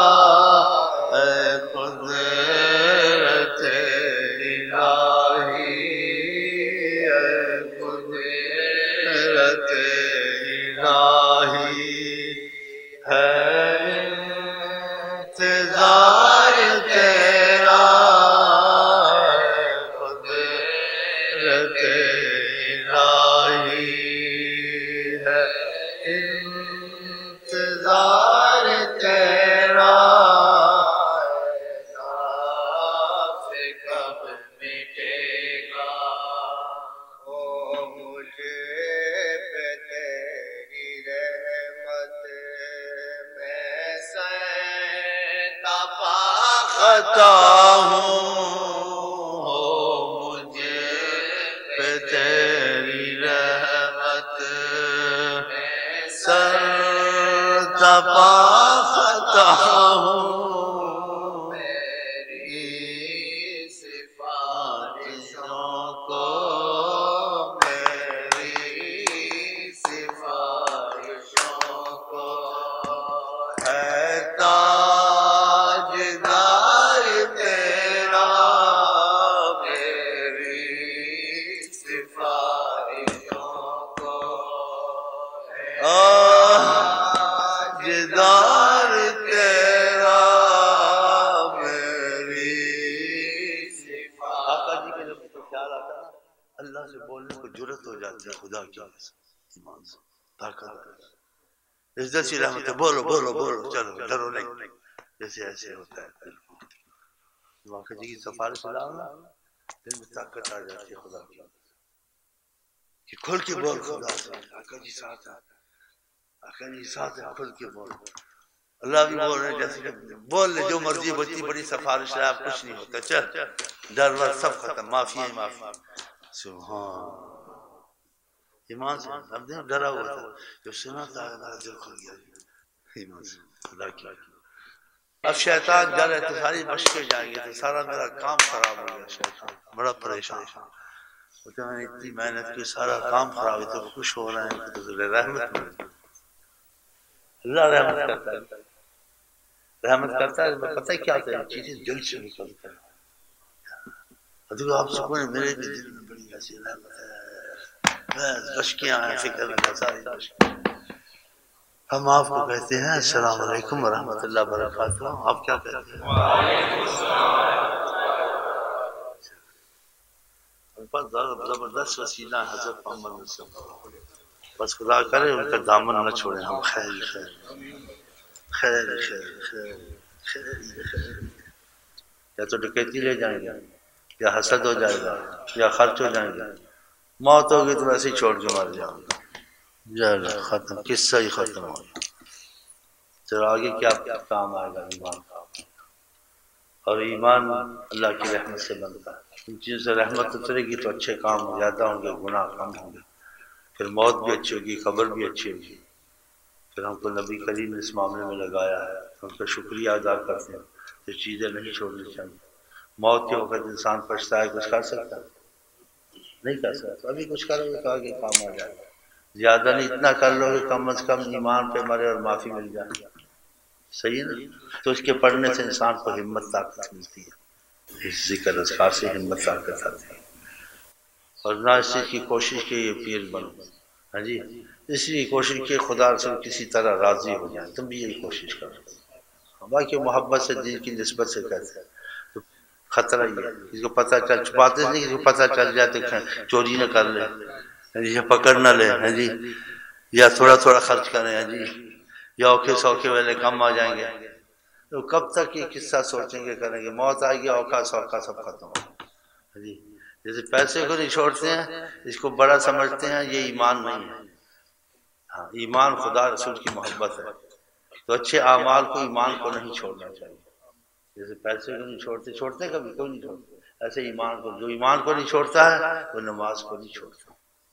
Speaker 1: اے قدرت الہی، اے قدرت الہی، ہے انتظار تیرا، عزت رحمت بولو بولو بولو چلو ڈرو نہیں، جیسے ایسے ہوتا ہے واقع جی کی سفارش لانا دل میں طاقت آ جاتی ہے خدا کی کہ کھول کے بول خدا سے آقا جی ساتھ آتا آخری ساتھ کھل کے بول اللہ بھی بول رہے ہیں جیسے کہ بول لے جو مرضی بچی بڑی سفارش ہے آپ کچھ نہیں ہوتا چل ڈر ور سب ختم معافی ہے معافی سبحان ایمان سے اب دیکھو ڈرا ہوا تھا جب سنا تھا میرا دل کھل گیا ایمان سے اللہ کی اب شیطان ڈر ہے تو ساری مشقیں جائیں گے تو سارا میرا کام خراب ہو گیا شیطان بڑا پریشان میں نے اتنی محنت کی سارا کام خراب ہے تو خوش ہو رہے ہیں تو رحمت ملے اللہ رحمت کرتا ہے رحمت کرتا ہے پتہ ہے کیا ہوتا ہے چیزیں دل سے نکلتا ہے تو آپ سکون میرے بھی دل میں بڑی ایسی رحمت ہے بس بشکیاں ہیں فکر میں ساری بشکیاں ہم آپ کو کہتے ہیں السلام علیکم ورحمۃ اللہ وبرکاتہ آپ کیا کہتے ہیں زبردست وسیلہ حضرت محمد صلی اللہ علیہ وسلم بس خدا کرے ان کا دامن نہ چھوڑیں ہم خیر خیر خیر خیر خیر خیر خیر یا تو ڈکیتی لے جائیں گے یا حسد ہو جائے گا یا خرچ ہو جائیں گے موت ہوگی تو ویسے ہی چھوڑ کے مر جاؤں گا جا ختم قصہ ہی ختم ہو گیا تو آگے کیا کام آئے گا ایمان کا اور ایمان اللہ کی رحمت سے بنتا ہے ان چیزوں سے رحمت اترے گی تو اچھے کام زیادہ ہوں گے گناہ کم ہوں گے پھر موت بھی اچھی ہوگی قبر بھی اچھی ہوگی پھر ہم کو نبی کریم نے اس معاملے میں لگایا ہے ہم کا شکریہ ادا کرتے ہیں تو چیزیں نہیں چھوڑنی چاہیے موت کے وقت انسان پچھتا ہے کچھ کر سکتا نہیں کر سکتا ابھی کچھ کرو گے تو آگے کام آ جائے گا زیادہ نہیں اتنا کر لو گے کم از کم ایمان پہ مرے اور معافی مل جائے صحیح ہے نا تو اس کے پڑھنے سے انسان کو ہمت طاقت ملتی ہے اس ذکر اذکار سے ہمت طاقت آتی ہے اور نہ اس چیز کی کوشش کی یہ پیر بنو ہاں جی اس لیے کوشش کی خدا سے کسی طرح راضی ہو جائیں تم بھی یہی کوشش کرو باقی محبت سے دل کی نسبت سے کہتے ہیں تو خطرہ ہی ہے کسی کو پتہ چل چھپاتے نہیں کسی کو پتہ چل جائے تو چوری نہ کر لے یا پکڑ نہ لے ہاں جی یا تھوڑا تھوڑا خرچ کریں ہاں جی یا اوکھے سوکھے والے کم آ جائیں گے تو کب تک یہ قصہ سوچیں گے کریں گے موت آئے گی اوکھا سوکھا سب ختم ہو جی جیسے پیسے کو نہیں چھوڑتے ہیں اس کو بڑا سمجھتے ہیں یہ ایمان نہیں ہے ہاں ایمان خدا رسول کی محبت ہے تو اچھے اعمال کو ایمان کو نہیں چھوڑنا چاہیے جیسے پیسے کو نہیں چھوڑتے چھوڑتے کبھی کوئی نہیں چھوڑتے ایسے ایمان کو جو ایمان کو نہیں چھوڑتا ہے وہ نماز کو نہیں چھوڑتا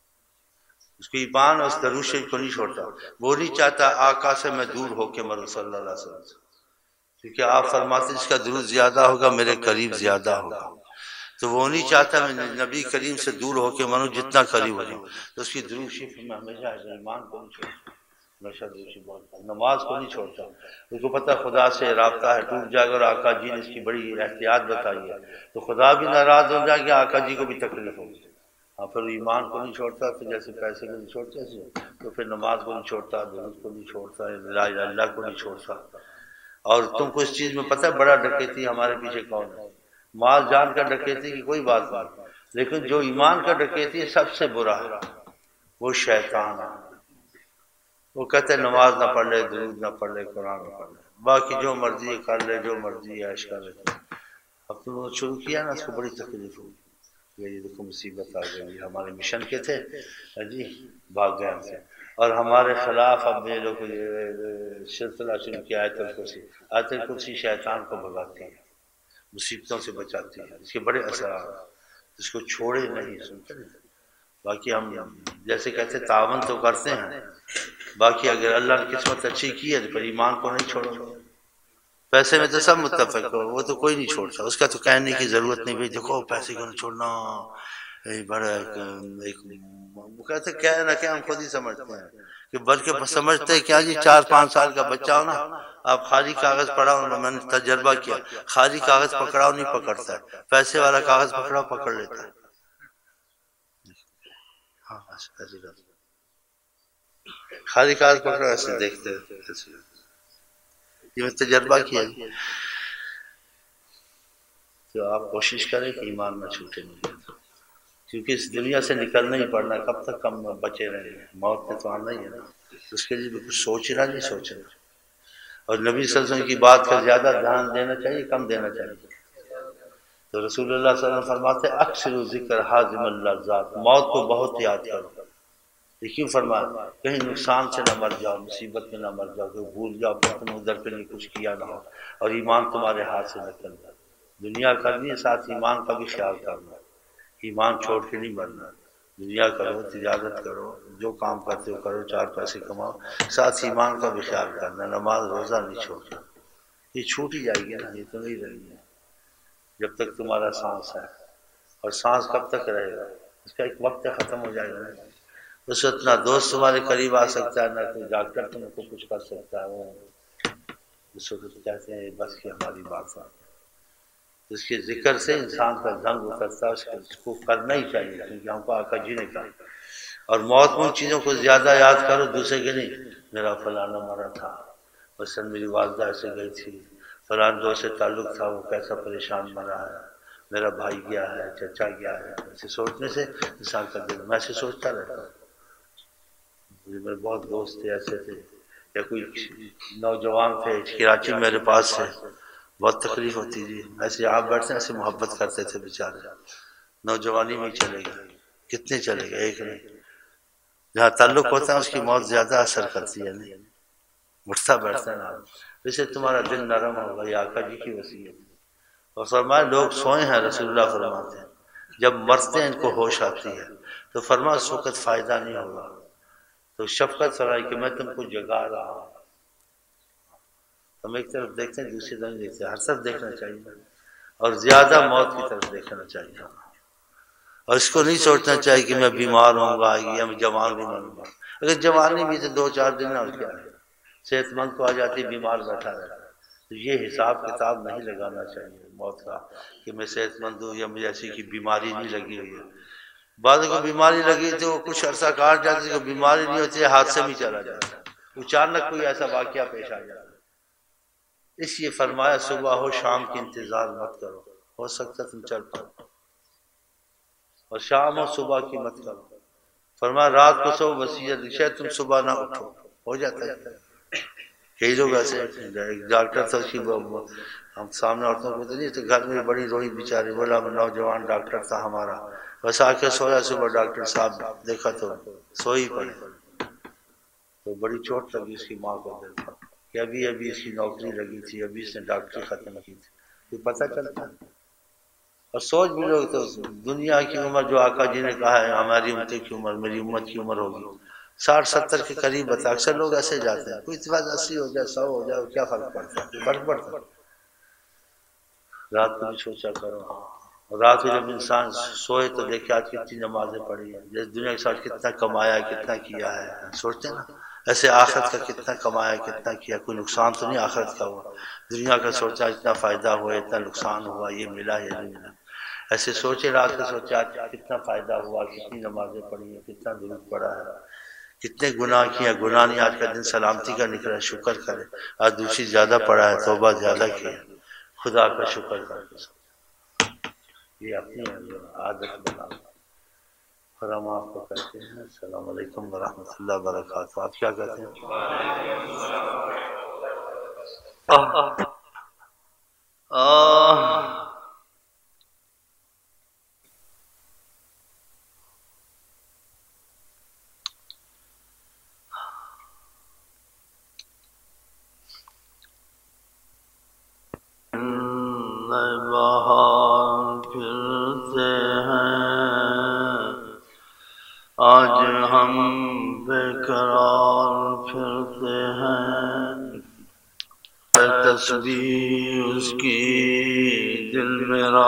Speaker 1: اس کو ایمان اور اس درود شریف کو نہیں چھوڑتا وہ نہیں چاہتا آقا سے میں دور ہو کے مروں صلی اللہ علیہ وسلم کیونکہ آپ فرماتے اس کا درود زیادہ ہوگا میرے قریب زیادہ ہوگا تو وہ نہیں چاہتا میں نبی کریم سے دور ہو کے مروں جتنا قریب ہو جاؤں تو اس کی درود شریف میں ہمیشہ ایمان کو نہیں چھوڑتا ہمیشہ درود شریف بولتا نماز کو نہیں چھوڑتا اس کو پتہ خدا سے رابطہ ہے ٹوٹ جائے گا اور آقا جی نے اس کی بڑی احتیاط بتائی ہے تو خدا بھی ناراض ہو جائے گا آقا جی کو بھی تکلیف ہوگی ہاں پھر ایمان کو نہیں چھوڑتا پھر جیسے پیسے کو نہیں چھوڑتے تو پھر نماز کو نہیں چھوڑتا درود کو نہیں چھوڑتا لا الہ الا اللہ کو نہیں چھوڑتا اور تم کو اس چیز میں پتہ ہے بڑا ڈکیتی ہمارے پیچھے کون ہے مال جان کا ڈکیتی کی کوئی بات نہیں لیکن جو ایمان کا ڈکیتی ہے سب سے برا ہے وہ شیطان ہے وہ کہتے ہیں نماز نہ پڑھ لے درود نہ پڑھ لے قرآن نہ پڑھ لے باقی جو مرضی کر لے جو مرضی عیش کر لے اب تم نے شروع کیا نا اس کو بڑی تکلیف ہوگی یہ دیکھو مصیبت آ گئی ہمارے مشن کے تھے جی بھاگ گئے ہم سے اور ہمارے خلاف اب یہ لوگ سلسلہ شروع کیا آیت الکرسی آیت الکرسی شیطان کو بھگاتی ہے مصیبتوں سے بچاتی ہے اس کے بڑے اثرات اس کو چھوڑے نہیں سنتے باقی ہم جیسے کہتے تعاون تو کرتے ہیں باقی اگر اللہ نے قسمت اچھی کی ہے تو پھر ایمان کو نہیں چھوڑو پیسے میں تو سب متفق ہو وہ تو کوئی نہیں چھوڑتا اس کا تو کہنے کی ضرورت نہیں بھائی دیکھو پیسے کو نہیں چھوڑنا بڑا ایک وہ کہتے کیا نہ کہ ہم خود ہی سمجھتے ہیں کہ بلکہ سمجھتے کیا جی چار پانچ سال کا بچہ ہو نا آپ خالی کاغذ پڑھاؤ میں نے تجربہ کیا خالی کاغذ پکڑاؤ نہیں پکڑتا ہے پیسے والا کاغذ پکڑاؤ پکڑ لیتا ہے ہاں خالی کاغذ پکڑاؤ ایسے دیکھتے ایسے یہ میں تجربہ کیا تو آپ کوشش کریں کہ ایمان نہ چھوٹے نہیں کیونکہ اس دنیا سے نکلنا ہی پڑنا کب تک ہم بچے رہیں گے موت پہ تو آنا ہی ہے نا اس کے لیے بھی کچھ سوچنا نہیں سوچنا اور نبی صلی اللہ علیہ وسلم کی بات کا زیادہ دھیان دینا چاہیے کم دینا چاہیے تو رسول اللہ صلی اللہ علیہ وسلم فرماتے اکثر ذکر حازم اللذات موت کو بہت یاد کرو یہ کیوں فرمایا؟ کہیں نقصان سے نہ مر جاؤ، مصیبت میں نہ مر جاؤ، کہ بھول جاؤ کہ تم ادھر پہ نہیں کچھ کیا نہ ہو، اور ایمان تمہارے ہاتھ سے نکل جائے۔ دنیا کرنی ہے، ساتھ ایمان کا بھی خیال کرنا، ایمان چھوڑ کے نہیں مرنا۔ دنیا کرو، تجارت کرو، جو کام کرتے ہو کرو، چار پیسے کماؤ، ساتھ ایمان کا بھی خیال کرنا، نماز روزہ نہیں چھوڑنا۔ یہ چھوٹ ہی جائے گی نا، یہ تو نہیں رہی ہے جب تک تمہارا سانس ہے، اور سانس کب تک رہے گا؟ اس کا ایک وقت ختم ہو جائے گا۔ اس وقت نہ دوست تمہارے قریب آ سکتا ہے، نہ کوئی ڈاکٹر تم کو کچھ کر سکتا ہے۔ وہ اس وقت کہتے ہیں بس کی ہماری بات ہے۔ اس کے ذکر سے انسان کا زنگ اترتا ہے، اس کو کرنا ہی چاہیے، کیونکہ ہم کو آقا جی نے کہا۔ اور موت میں ان چیزوں کو زیادہ یاد کرو، دوسرے کے نہیں۔ میرا فلانا مرا تھا، مثلا میری والدہ ایسے گئی تھی، فلان دوست سے تعلق تھا، وہ کیسا پریشان مرا ہے، میرا بھائی گیا ہے، چچا گیا ہے۔ ایسے سوچنے سے انسان کا دل، میں ایسے سوچتا رہتا ہوں۔ میرے بہت دوست تھے ایسے تھے، یا کوئی نوجوان تھے کراچی میں میرے پاس سے، بہت تکلیف ہوتی تھی، ایسے آپ بیٹھتے ہیں، ایسے محبت کرتے تھے بیچارے، نوجوانی میں چلے گئے، کتنے چلے گئے، ایک نہیں۔ جہاں تعلق ہوتا ہے اس کی موت زیادہ اثر کرتی ہے، نہیں اٹھتا بیٹھتا ہے نا، ویسے تمہارا دل نرم ہوگا، یہ آقا جی کی وصیت ہے۔ اور فرمایا لوگ سوئے ہیں، رسول اللہ فرماتے ہیں جب مرتے ہیں ان کو ہوش آتی ہے، تو فرمایا اس وقت فائدہ نہیں ہوگا، تو شفقت فرمائی کہ میں تم کو جگا رہا ہوں۔ ہم ایک طرف دیکھتے ہیں، دوسری طرف دیکھتے ہیں، ہر طرف دیکھنا چاہیے، اور زیادہ موت کی طرف دیکھنا چاہیے، اور اس کو نہیں سوچنا چاہیے کہ میں بیمار ہوں گا یا میں جوان بھی بنوں گا۔ اگر جوانی بھی تو دو چار دن اور کیا ہے، صحت مند کو آ جاتی، بیمار بیٹھا رہتا ہے، تو یہ حساب کتاب نہیں لگانا چاہیے موت کا، کہ میں صحت مند ہوں یا مجھے ایسی کی بیماری نہیں لگی ہوئی ہے۔ بعض کو بیماری لگی تو کچھ عرصہ کاٹ جاتی ہے، بیماری نہیں ہوتی ہے، حادثے میں چلا جاتا ہے، اچانک کوئی ایسا واقعہ پیش آ جاتا ہے۔ اس لیے فرمایا صبح ہو شام کی انتظار مت کرو، ہو سکتا تم چل پاؤ، اور شام ہو صبح کی مت کرو۔ فرمایا رات کو سو وصیت، شاید تم صبح نہ اٹھو، ہو جاتا ہے۔ کئی لوگ ایسے، ایک ڈاکٹر تھا، اس کی ہم سامنے عورتوں کو تو نہیں، تو گھر میں بڑی روئی بیچاری، بولا نوجوان ڈاکٹر تھا ہمارا، بس آ کے سویا، صبح ڈاکٹر صاحب دیکھا تو سو ہی پڑے، تو بڑی چوٹ لگی اس کی ماں کو دل پر، کہ ابھی ابھی اس کی نوکری لگی تھی، ابھی اس نے ڈاکٹری ختم کی تھی، یہ پتہ چلتا ہے۔ اور سوچ بھی لوگ تو دنیا کی عمر جو آقا جی نے کہا ہے، ہماری امت کی عمر، میری امت کی عمر ہوگی ساٹھ ستر کے قریب بتا، اکثر لوگ ایسے جاتے ہیں، کوئی اتفاق اسی ہو جائے، سو ہو جائے، کیا فرق پڑتا ہے، فرق پڑتا ہے۔ رات کو بھی سوچا کرو، رات کو جب انسان سوئے تو دیکھے آج کتنی نمازیں پڑھی ہیں، جیسے دنیا کے ساتھ کتنا کمایا، کتنا کیا ہے، سوچتے ہیں نا، ایسے آخرت کا کتنا کمایا، کتنا کیا، کوئی نقصان تو نہیں آخرت کا ہوا، دنیا کا سوچا اتنا فائدہ ہوا، اتنا نقصان ہوا، یہ ملا یا نہیں ملا، ایسے سوچے رات کو سوچا کتنا فائدہ ہوا، کتنی نمازیں پڑھی ہیں، کتنا درود پڑھا ہے، کتنے گناہ کیا، گناہ نہیں، آج کا دن سلامتی کا نکلا، شکر کرے، آج دوسری زیادہ پڑھا ہے، توبہ زیادہ کیا، خدا کا شکر کرے، یہ اپنی عادت بنا۔ اور ہم آپ کو کہتے ہیں السلام علیکم ورحمۃ اللہ وبرکاتہ، آپ کیا کہتے ہیں؟ بہار پھرتے ہیں آج ہم بے قرار پھرتے ہیں، تسبیح اس کی دل میرا،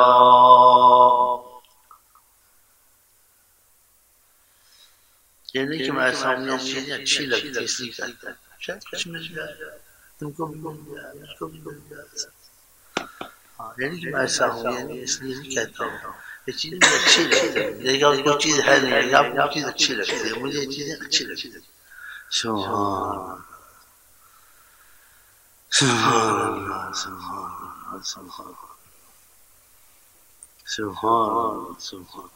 Speaker 1: یہ نہیں کہ میں ایسا ہوں، یہ چیزیں اچھی لگتی اس لیے کہتا ہے، شاید کچھ مل جائے، تم کو بھی مل جائے، اس کو بھی مل جائے، ہاں یعنی کہ میں ایسا ہوں، یہ اس لیے نہیں کہتا ہوں، یہ چیزیں مجھے اچھی لگتی ہے، لیکن کوئی چیز ہے نہیں، آپ کو چیز اچھی لگتی ہے، مجھے یہ چیزیں اچھی لگتی ہیں۔ سبحان سبحان اللہ، سبحان اللہ، سبحان سبحان سبحان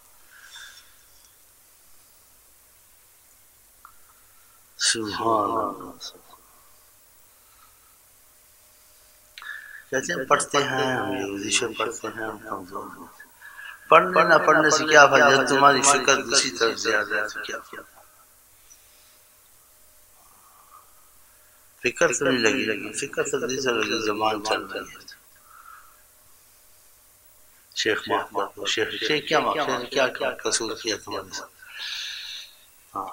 Speaker 1: سبحان اللہ۔ کہتے ہیں پڑھتے ہیں ہم، یہ وظیفے پڑھتے ہیں ہم، کمزور ہوتے ہیں، پڑھنے نہ پڑھنے سے کیا فائدہ، تمہاری فکر دوسری طرف زیادہ ہے تو کیا فائدہ۔ فکر تو نہیں لگی لگی فکر تو نہیں لگی زبان چل رہی ہے شیخ محمد شیخ شیخ کیا مقصد کیا کیا قصور کیا تمہارے ساتھ ہاں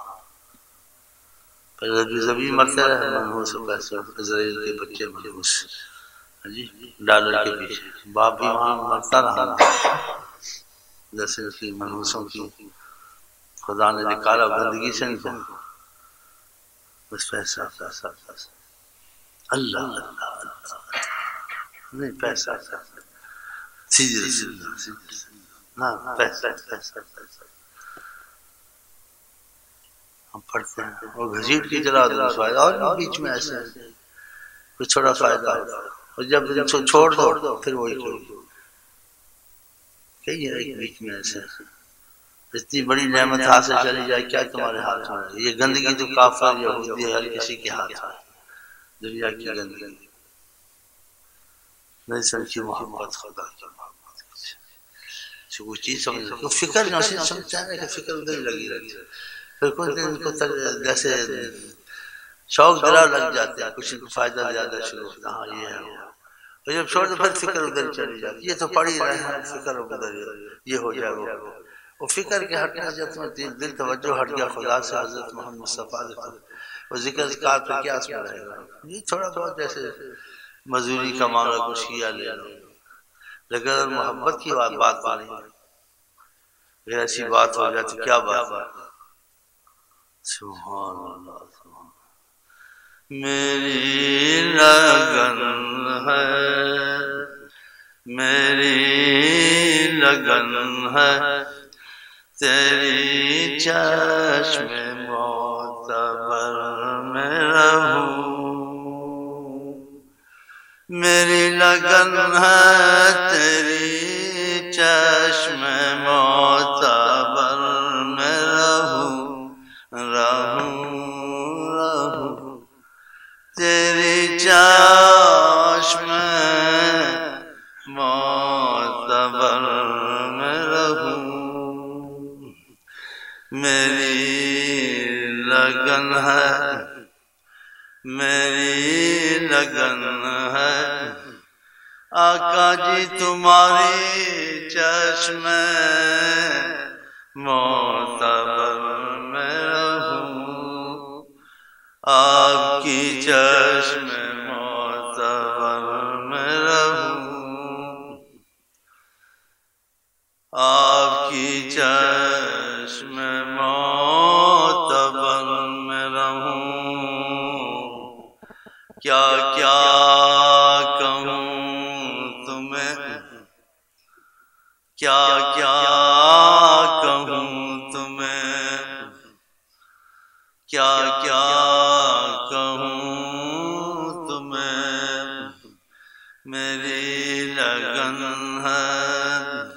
Speaker 1: پھر زبی مرتے رہے منحوس و پیسے اسرائیل کے بچے منحوس جی ڈالر کے پیچھے باپ بھی وہاں مرتا رہا جیسے اس کی منحوسوں کی خدا نے نکالا گندگی سے ان کو بس پیسہ پیسہ پیسہ اللہ اللہ اللہ نہیں پیسہ سیدھے سیدھے نہ پیسہ پیسہ پیسہ ہم پڑھتے ہیں اور گھسیٹ کی چلا دو فائدہ اور بیچ میں ایسے کچھ چھوڑا فائدہ اور جب چھوڑ دو پھر وہی چھوڑ کہیے ایک بیچ میں ایسے اتنی بڑی نعمت ہاتھ سے چلی جائے کیا تمہارے ہاتھ میں یہ گندگی تو کافر یہودی ہر کسی کے ہاتھ میں دنیا کی گندگی نہیں سمجھی محبت خدا کی محبت کوئی چیز سمجھ کو فکر نہ سمجھتا ہے کہ فکر ادھر ہی لگی رہتی ہے پھر کچھ دن کو جیسے شوق درا لگ جاتے ہیں کچھ فائدہ زیادہ شروع ہوتا ہاں یہ ہے اور جب چھوڑ دو پھر فکر ادھر چلی جاتی یہ تو پڑھ ہی رہے ہیں فکر ادھر یہ ہو جائے وہ وہ فکر کے ہٹنے جب تمہیں دل توجہ ہٹ گیا خدا سے حضرت محمد مصطفیٰ وہ ذکر اذکار پہ کیا اس میں رہے گا یہ تھوڑا بہت جیسے مزدوری کا معاملہ کچھ کیا لے لو لیکن اگر محبت کی بات بات نہیں اگر ایسی بات ہو جائے تو کیا بات ہے سبحان اللہ سبحان میری لگن ہے میری لگن ہے تیری چشم معتبر میں رہوں میری لگن ہے تیری چشم معتبر میں رہوں رہوں رہوں تیری چشم معتبر میں رہوں میری لگن ہے میری لگن ہے آقا جی تمہاری چشم معتبر میں رہوں آپ کی چشم معتبر میں رہوں آپ کی چشم معتبر میں رہوں کیا کیا کہوں تمہیں کیا کیا کہوں تمہیں کیا کیا کہوں تمہیں میری لگن ہے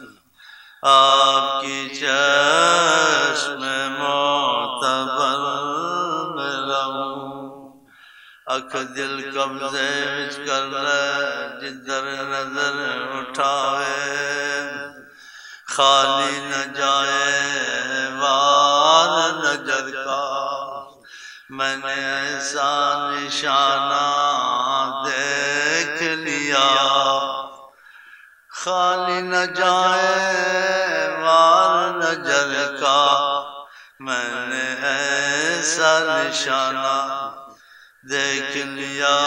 Speaker 1: آپ کی چشم معتبر میں رہوں اکھ دل قبضے وچ کر لے جدھر نظر اٹھاوے خالی نہ جائے وار نظر کا میں نے ایسا نشانہ دیکھ لیا خالی نہ جائے وار نظر کا میں نے ایسا نشانہ دیکھ لیا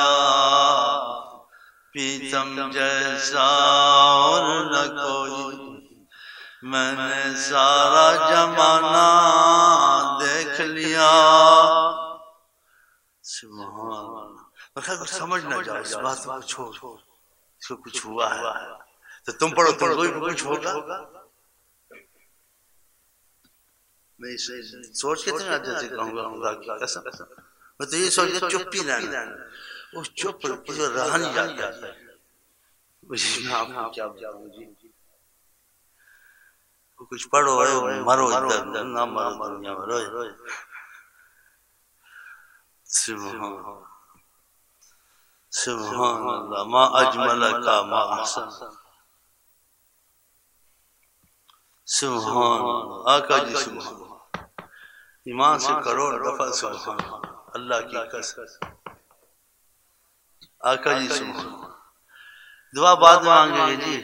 Speaker 1: پیتم جیسا اور نہ کوئی میں نے سارا زمانہ دیکھ لیا سبحان اللہ سمجھ نہ جاؤ اس بات کو چھوڑ اس کو کچھ ہوا ہے تو تم پڑھو تم کوئی کچھ ہوگا میں سوچ کے تمہیں جیسے کہوں گا خدا کی قسم میں تو یہ سوچ کے چپ ہی رہنا اس چپ کسی رہا نہیں جاتا ہے میں آپ کو کیا بتاؤں جی کچھ پڑھو مرو ادھر نہ مرو دنیا میں روئے سبحان سبحان اللہ ما اجمل کا ما احسن سبحان اللہ آقا جی سبحان ایمان سے کروڑ دفعہ سبحان اللہ کی قسم آقا جی سنو، دعا بعد میں مانگے گے جی.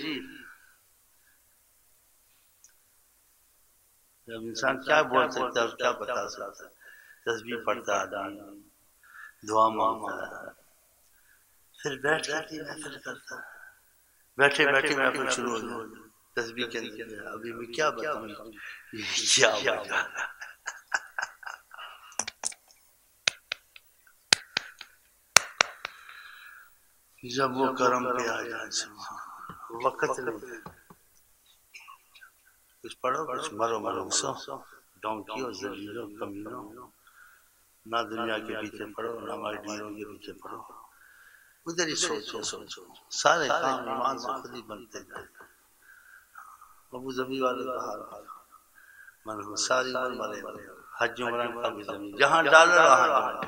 Speaker 1: جب انسان کیا بول سکتا ہے اور کیا بتا سکتا ہے. تسبیح پڑھتا آدمی، دعا مانگتا ہے، پھر بیٹھ کے محفل کرتا ہے، بیٹھے بیٹھے محفل شروع ہو جائے تسبیح کے اندر. ابھی میں کیا بتاؤں کیا بتا. جب وہ کرم پہ آ جائے وقت نہیں. کچھ پڑھو، کچھ مرو مرو سو ڈونکیوں ذلیلوں کمینوں. نہ دنیا کے پیچھے پڑھو نہ مائیڈیروں کے پیچھے پڑھو. ادھر ہی سوچو سوچو. سارے کام ایمان سے خود ہی بنتے جائیں. ابو ظبی والے بہار من ساری عمر مرے حج عمرہ کا بھی زمین جہاں ڈالر وہاں ڈالر.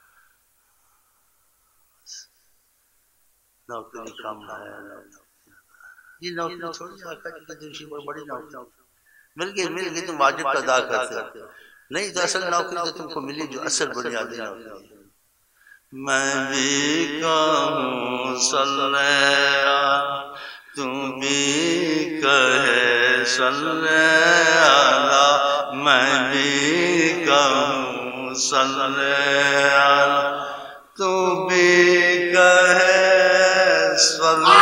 Speaker 1: نوکری کم ہے، یہ نوکری چھوڑی آقا جی کی دوسری بڑی نوکری مل گئی مل گئی تم واجب کا ادا کرتے ہو. نہیں تو اصل نوکری تو تم کو ملی جو اصل بنیادی نوکری. میں بھی کہوں صلی تم بھی کہے صلی اللہ، میں بھی کہوں صلی تو بھی کہے صلی